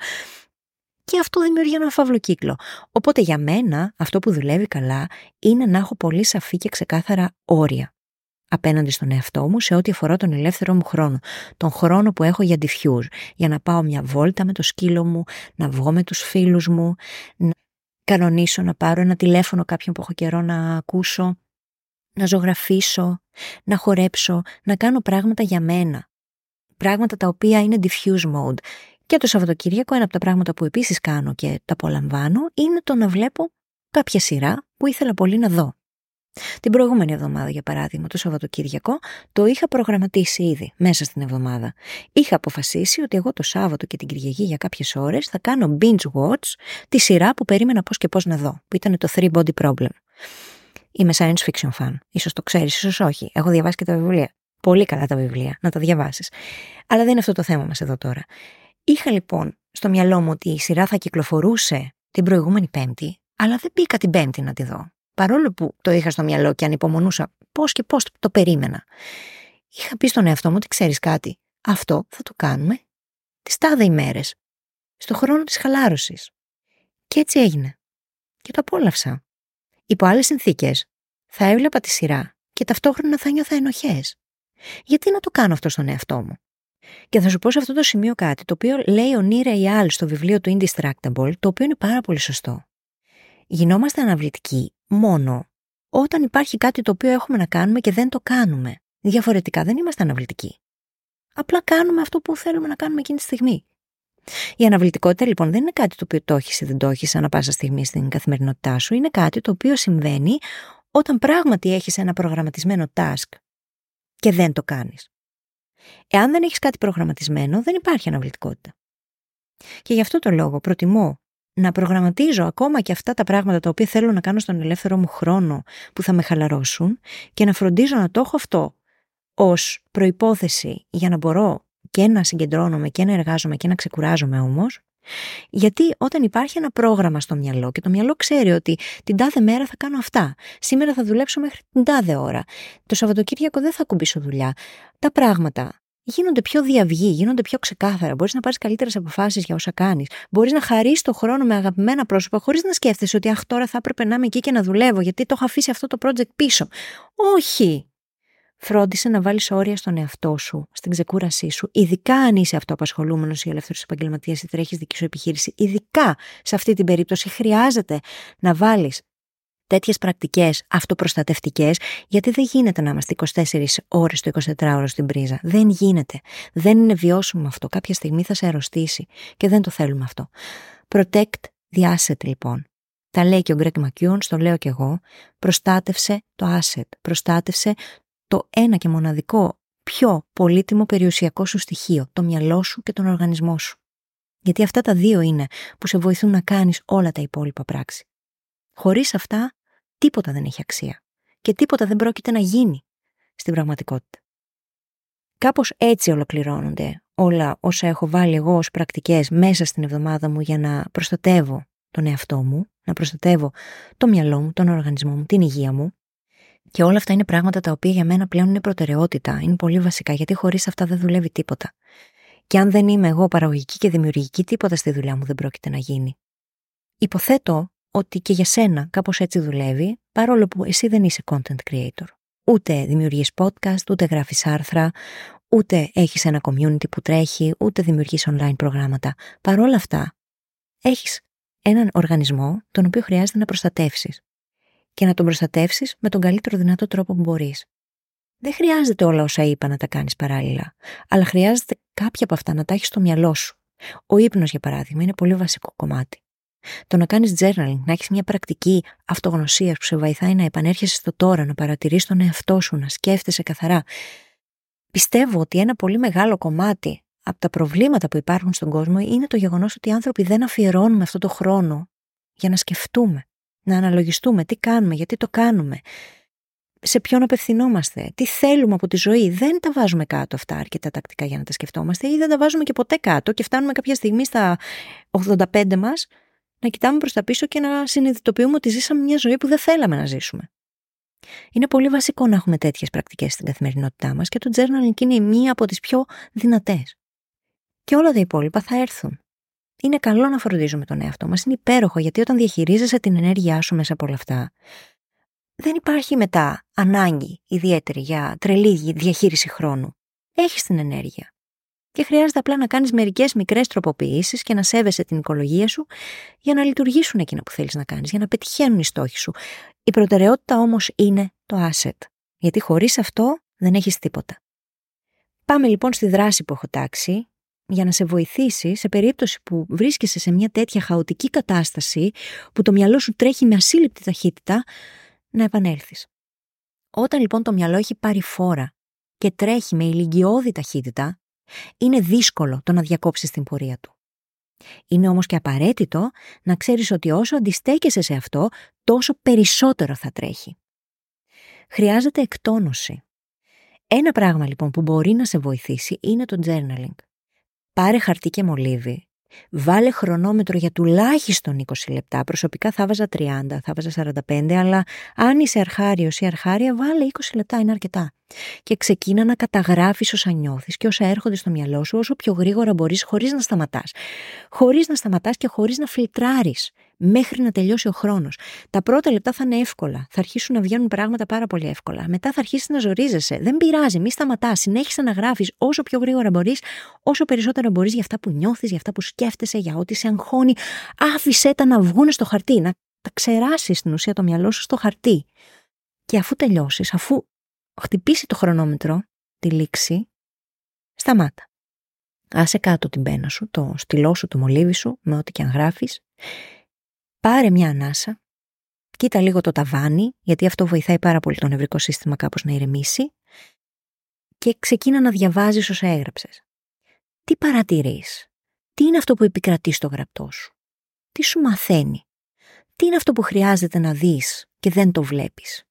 Και αυτό δημιουργεί ένα φαύλο κύκλο. Οπότε για μένα αυτό που δουλεύει καλά είναι να έχω πολύ σαφή και ξεκάθαρα όρια απέναντι στον εαυτό μου σε ό,τι αφορά τον ελεύθερο μου χρόνο. Τον χρόνο που έχω για diffuse, για να πάω μια βόλτα με το σκύλο μου, να βγω με τους φίλους μου, να κανονίσω να πάρω ένα τηλέφωνο κάποιον που έχω καιρό να ακούσω, να ζωγραφίσω, να χορέψω, να κάνω πράγματα για μένα. Πράγματα τα οποία είναι diffuse mode. Και το Σαββατοκύριακο ένα από τα πράγματα που επίσης κάνω και τα απολαμβάνω είναι το να βλέπω κάποια σειρά που ήθελα πολύ να δω. Την προηγούμενη εβδομάδα, για παράδειγμα, το Σαββατοκύριακο, το είχα προγραμματίσει ήδη μέσα στην εβδομάδα. Είχα αποφασίσει ότι εγώ το Σάββατο και την Κυριακή για κάποιες ώρες θα κάνω binge watch τη σειρά που περίμενα πώς και πώς να δω, που ήταν το Three Body Problem. Είμαι science fiction fan. Ίσως το ξέρεις, ίσως όχι. Έχω διαβάσει και τα βιβλία. Πολύ καλά τα βιβλία, να τα διαβάσεις. Αλλά δεν είναι αυτό το θέμα μας εδώ τώρα. Είχα λοιπόν στο μυαλό μου ότι η σειρά θα κυκλοφορούσε την προηγούμενη Πέμπτη, αλλά δεν μπήκα την Πέμπτη να τη δω. Παρόλο που το είχα στο μυαλό και ανυπομονούσα πώς και πώς το περίμενα. Είχα πει στον εαυτό μου ότι ξέρεις κάτι, αυτό θα το κάνουμε τις τάδε ημέρες, στο χρόνο της χαλάρωσης. Και έτσι έγινε. Και το απόλαυσα. Υπό άλλες συνθήκες θα έβλεπα τη σειρά και ταυτόχρονα θα νιώθα ενοχές. Γιατί να το κάνω αυτό στον εαυτό μου? Και θα σου πω σε αυτό το σημείο κάτι, το οποίο λέει ο Νι Ρεϊάλ στο βιβλίο του Indistractable, το οποίο είναι πάρα πολύ σωστό. Γινόμαστε αναβλητικοί μόνο όταν υπάρχει κάτι το οποίο έχουμε να κάνουμε και δεν το κάνουμε. Διαφορετικά δεν είμαστε αναβλητικοί. Απλά κάνουμε αυτό που θέλουμε να κάνουμε εκείνη τη στιγμή. Η αναβλητικότητα λοιπόν δεν είναι κάτι το οποίο το έχεις ή δεν το έχεις ανά πάσα στιγμή στην καθημερινότητά σου. Είναι κάτι το οποίο συμβαίνει όταν πράγματι έχεις ένα προγραμματισμένο task και δεν το κάνεις. Εάν δεν έχεις κάτι προγραμματισμένο, δεν υπάρχει αναβλητικότητα. Και γι' αυτό το λόγο προτιμώ να προγραμματίζω ακόμα και αυτά τα πράγματα τα οποία θέλω να κάνω στον ελεύθερο μου χρόνο που θα με χαλαρώσουν και να φροντίζω να το έχω αυτό ως προϋπόθεση για να μπορώ και να συγκεντρώνομαι και να εργάζομαι και να ξεκουράζομαι όμως, γιατί όταν υπάρχει ένα πρόγραμμα στο μυαλό και το μυαλό ξέρει ότι την τάδε μέρα θα κάνω αυτά, σήμερα θα δουλέψω μέχρι την τάδε ώρα, το Σαββατοκύριακο δεν θα κουμπίσω δουλειά, τα πράγματα γίνονται πιο διαυγή, γίνονται πιο ξεκάθαρα. Μπορείς να πάρεις καλύτερες αποφάσεις για όσα κάνεις. Μπορείς να χαρίσεις το χρόνο με αγαπημένα πρόσωπα χωρίς να σκέφτεσαι ότι τώρα θα έπρεπε να είμαι εκεί και να δουλεύω γιατί το έχω αφήσει αυτό το project πίσω. Όχι! Φρόντισε να βάλεις όρια στον εαυτό σου, στην ξεκούρασή σου, ειδικά αν είσαι αυτοαπασχολούμενος ή ελεύθερος επαγγελματίας ή τρέχεις δική σου επιχείρηση. Ειδικά σε αυτή την περίπτωση χρειάζεται να βάλεις τέτοιες πρακτικές αυτοπροστατευτικές, γιατί δεν γίνεται να είμαστε 24 ώρες το 24ωρο στην πρίζα. Δεν γίνεται. Δεν είναι βιώσιμο αυτό. Κάποια στιγμή θα σε αρρωστήσει και δεν το θέλουμε αυτό. Protect the asset λοιπόν. Τα λέει και ο Greg McKeown, το λέω και εγώ. Προστάτευσε το asset. Προστάτευσε το ένα και μοναδικό πιο πολύτιμο περιουσιακό σου στοιχείο, το μυαλό σου και τον οργανισμό σου. Γιατί αυτά τα δύο είναι που σε βοηθούν να κάνεις όλα τα υπόλοιπα πράξη. Χωρίς αυτά, τίποτα δεν έχει αξία και τίποτα δεν πρόκειται να γίνει στην πραγματικότητα. Κάπως έτσι ολοκληρώνονται όλα όσα έχω βάλει εγώ ως πρακτικές μέσα στην εβδομάδα μου για να προστατεύω τον εαυτό μου, να προστατεύω το μυαλό μου, τον οργανισμό μου, την υγεία μου. Και όλα αυτά είναι πράγματα τα οποία για μένα πλέον είναι προτεραιότητα, είναι πολύ βασικά, γιατί χωρίς αυτά δεν δουλεύει τίποτα. Και αν δεν είμαι εγώ παραγωγική και δημιουργική, τίποτα στη δουλειά μου δεν πρόκειται να γίνει. Υποθέτω ότι και για σένα κάπως έτσι δουλεύει, παρόλο που εσύ δεν είσαι content creator. Ούτε δημιουργείς podcast, ούτε γράφεις άρθρα, ούτε έχεις ένα community που τρέχει, ούτε δημιουργείς online προγράμματα. Παρόλα αυτά, έχεις έναν οργανισμό τον οποίο χρειάζεται να προστατεύσεις. Και να τον προστατεύσεις με τον καλύτερο δυνατό τρόπο που μπορείς. Δεν χρειάζεται όλα όσα είπα να τα κάνεις παράλληλα, αλλά χρειάζεται κάποια από αυτά να τα έχεις στο μυαλό σου. Ο ύπνος, για παράδειγμα, είναι πολύ βασικό κομμάτι. Το να κάνεις journaling, να έχεις μια πρακτική αυτογνωσίας που σε βοηθάει να επανέρχεσαι στο τώρα, να παρατηρείς τον εαυτό σου, να σκέφτεσαι καθαρά. Πιστεύω ότι ένα πολύ μεγάλο κομμάτι από τα προβλήματα που υπάρχουν στον κόσμο είναι το γεγονός ότι οι άνθρωποι δεν αφιερώνουμε αυτό το χρόνο για να σκεφτούμε, να αναλογιστούμε τι κάνουμε, γιατί το κάνουμε, σε ποιον απευθυνόμαστε, τι θέλουμε από τη ζωή. Δεν τα βάζουμε κάτω αυτά αρκετά τακτικά για να τα σκεφτόμαστε ή δεν τα βάζουμε και ποτέ κάτω και φτάνουμε κάποια στιγμή στα 85 μας να κοιτάμε προς τα πίσω και να συνειδητοποιούμε ότι ζήσαμε μια ζωή που δεν θέλαμε να ζήσουμε. Είναι πολύ βασικό να έχουμε τέτοιες πρακτικές στην καθημερινότητά μας και το journaling είναι μία από τις πιο δυνατές. Και όλα τα υπόλοιπα θα έρθουν. Είναι καλό να φροντίζουμε τον εαυτό μας. Είναι υπέροχο γιατί όταν διαχειρίζεσαι την ενέργειά σου μέσα από όλα αυτά, δεν υπάρχει μετά ανάγκη ιδιαίτερη για τρελή διαχείριση χρόνου. Έχεις την ενέργεια. Και χρειάζεται απλά να κάνεις μερικές μικρές τροποποιήσεις και να σέβεσαι την οικολογία σου για να λειτουργήσουν εκείνα που θέλεις να κάνεις, για να πετυχαίνουν οι στόχοι σου. Η προτεραιότητα όμως είναι το asset. Γιατί χωρίς αυτό δεν έχεις τίποτα. Πάμε λοιπόν στη δράση που έχω τάξει για να σε βοηθήσει σε περίπτωση που βρίσκεσαι σε μια τέτοια χαοτική κατάσταση που το μυαλό σου τρέχει με ασύλληπτη ταχύτητα, να επανέλθεις. Όταν λοιπόν το μυαλό έχει πάρει φόρα και τρέχει με ηλικιώδη ταχύτητα, είναι δύσκολο το να διακόψεις την πορεία του. Είναι όμως και απαραίτητο να ξέρεις ότι όσο αντιστέκεσαι σε αυτό, τόσο περισσότερο θα τρέχει. Χρειάζεται εκτόνωση. Ένα πράγμα λοιπόν που μπορεί να σε βοηθήσει είναι το journaling. Πάρε χαρτί και μολύβι, βάλε χρονόμετρο για τουλάχιστον 20 λεπτά. Προσωπικά θα βάζα 30, θα βάζα 45, αλλά αν είσαι αρχάριος ή αρχάρια, βάλε 20 λεπτά, είναι αρκετά. Και ξεκίνα να καταγράφεις όσα νιώθεις και όσα έρχονται στο μυαλό σου όσο πιο γρήγορα μπορείς, χωρίς να σταματάς. Χωρίς να σταματάς και χωρίς να φιλτράρεις μέχρι να τελειώσει ο χρόνος. Τα πρώτα λεπτά θα είναι εύκολα. Θα αρχίσουν να βγαίνουν πράγματα πάρα πολύ εύκολα. Μετά θα αρχίσεις να ζορίζεσαι. Δεν πειράζει, μη σταματάς. Συνέχισε να γράφεις όσο πιο γρήγορα μπορείς, όσο περισσότερο μπορείς για αυτά που νιώθεις, για αυτά που σκέφτεσαι, για ό,τι σε αγχώνει. Άφησέ τα να βγουν στο χαρτί, να τα ξεράσεις στην ουσία το μυαλό σου στο χαρτί. Και αφού τελειώσεις, αφού χτυπήσει το χρονόμετρο, τη λήξη, σταμάτα. Άσε κάτω την πένα σου, το στυλό σου, το μολύβι σου, με ό,τι και αν γράφεις. Πάρε μια ανάσα, κοίτα λίγο το ταβάνι, γιατί αυτό βοηθάει πάρα πολύ το νευρικό σύστημα κάπως να ηρεμήσει και ξεκίνα να διαβάζεις όσα έγραψες. Τι παρατηρείς, τι είναι αυτό που επικρατεί στο γραπτό σου, τι σου μαθαίνει, τι είναι αυτό που χρειάζεται να δεις και δεν το βλέπεις.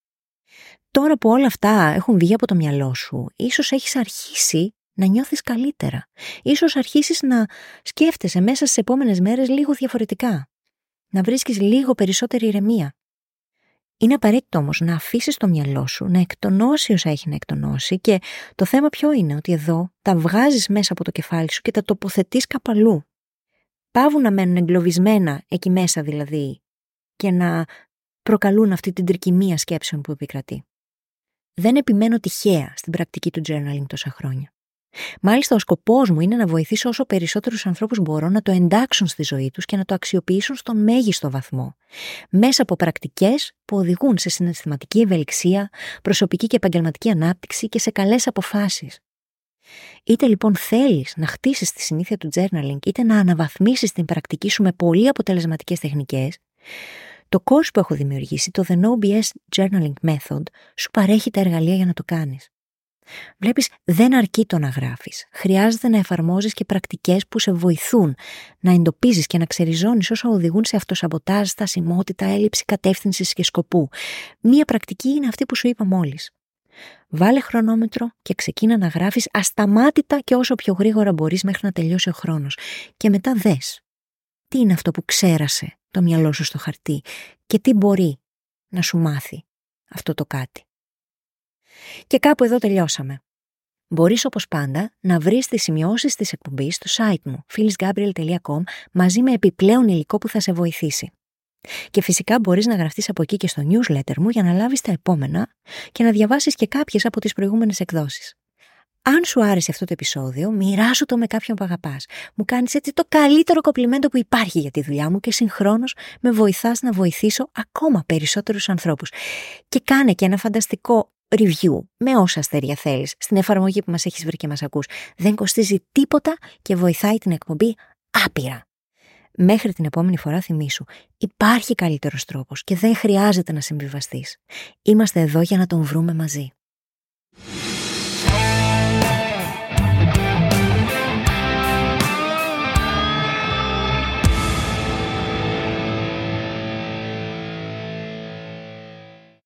Τώρα που όλα αυτά έχουν βγει από το μυαλό σου, ίσως έχεις αρχίσει να νιώθεις καλύτερα. Ίσως αρχίσεις να σκέφτεσαι μέσα στις επόμενες μέρες λίγο διαφορετικά. Να βρίσκεις λίγο περισσότερη ηρεμία. Είναι απαραίτητο όμως να αφήσεις το μυαλό σου να εκτονώσει όσα έχει να εκτονώσει και το θέμα ποιο είναι, ότι εδώ τα βγάζεις μέσα από το κεφάλι σου και τα τοποθετείς κάπου αλλού. Παύουν να μένουν εγκλωβισμένα εκεί μέσα δηλαδή και να προκαλούν αυτή την τρικυμία σκέψεων που επικρατεί. Δεν επιμένω τυχαία στην πρακτική του journaling τόσα χρόνια. Μάλιστα, ο σκοπός μου είναι να βοηθήσω όσο περισσότερους ανθρώπους μπορώ να το εντάξουν στη ζωή τους και να το αξιοποιήσουν στον μέγιστο βαθμό. Μέσα από πρακτικές που οδηγούν σε συναισθηματική ευελιξία, προσωπική και επαγγελματική ανάπτυξη και σε καλές αποφάσεις. Είτε λοιπόν θέλεις να χτίσεις τη συνήθεια του journaling, είτε να αναβαθμίσεις την πρακτική σου με πολύ αποτελεσματικές τεχνικές, το course που έχω δημιουργήσει, το The No BS Journaling Method, σου παρέχει τα εργαλεία για να το κάνεις. Βλέπεις, δεν αρκεί το να γράφεις. Χρειάζεται να εφαρμόζεις και πρακτικές που σε βοηθούν να εντοπίζεις και να ξεριζώνεις όσα οδηγούν σε αυτοσαμποτάζ, στασιμότητα, έλλειψη κατεύθυνσης και σκοπού. Μία πρακτική είναι αυτή που σου είπα μόλις. Βάλε χρονόμετρο και ξεκίνα να γράφεις ασταμάτητα και όσο πιο γρήγορα μπορείς μέχρι να τελειώσει ο χρόνος. Και μετά δες τι είναι αυτό που ξέρασε το μυαλό σου στο χαρτί και τι μπορεί να σου μάθει αυτό το κάτι. Και κάπου εδώ τελειώσαμε. Μπορείς όπως πάντα να βρεις τις σημειώσεις της εκπομπής στο site μου phyllisgabriel.com μαζί με επιπλέον υλικό που θα σε βοηθήσει. Και φυσικά μπορείς να γραφτείς από εκεί και στο newsletter μου για να λάβεις τα επόμενα και να διαβάσεις και κάποιες από τις προηγούμενες εκδόσεις. Αν σου άρεσε αυτό το επεισόδιο, μοιράσου το με κάποιον που αγαπάς. Μου κάνεις έτσι το καλύτερο κομπλιμέντο που υπάρχει για τη δουλειά μου και συγχρόνως με βοηθάς να βοηθήσω ακόμα περισσότερους ανθρώπους. Και κάνε και ένα φανταστικό review με όσα αστέρια θέλεις στην εφαρμογή που μας έχεις βρει και μας ακούς. Δεν κοστίζει τίποτα και βοηθάει την εκπομπή άπειρα. Μέχρι την επόμενη φορά θυμήσου, υπάρχει καλύτερος τρόπος και δεν χρειάζεται να συμβιβαστείς. Είμαστε εδώ για να τον βρούμε μαζί.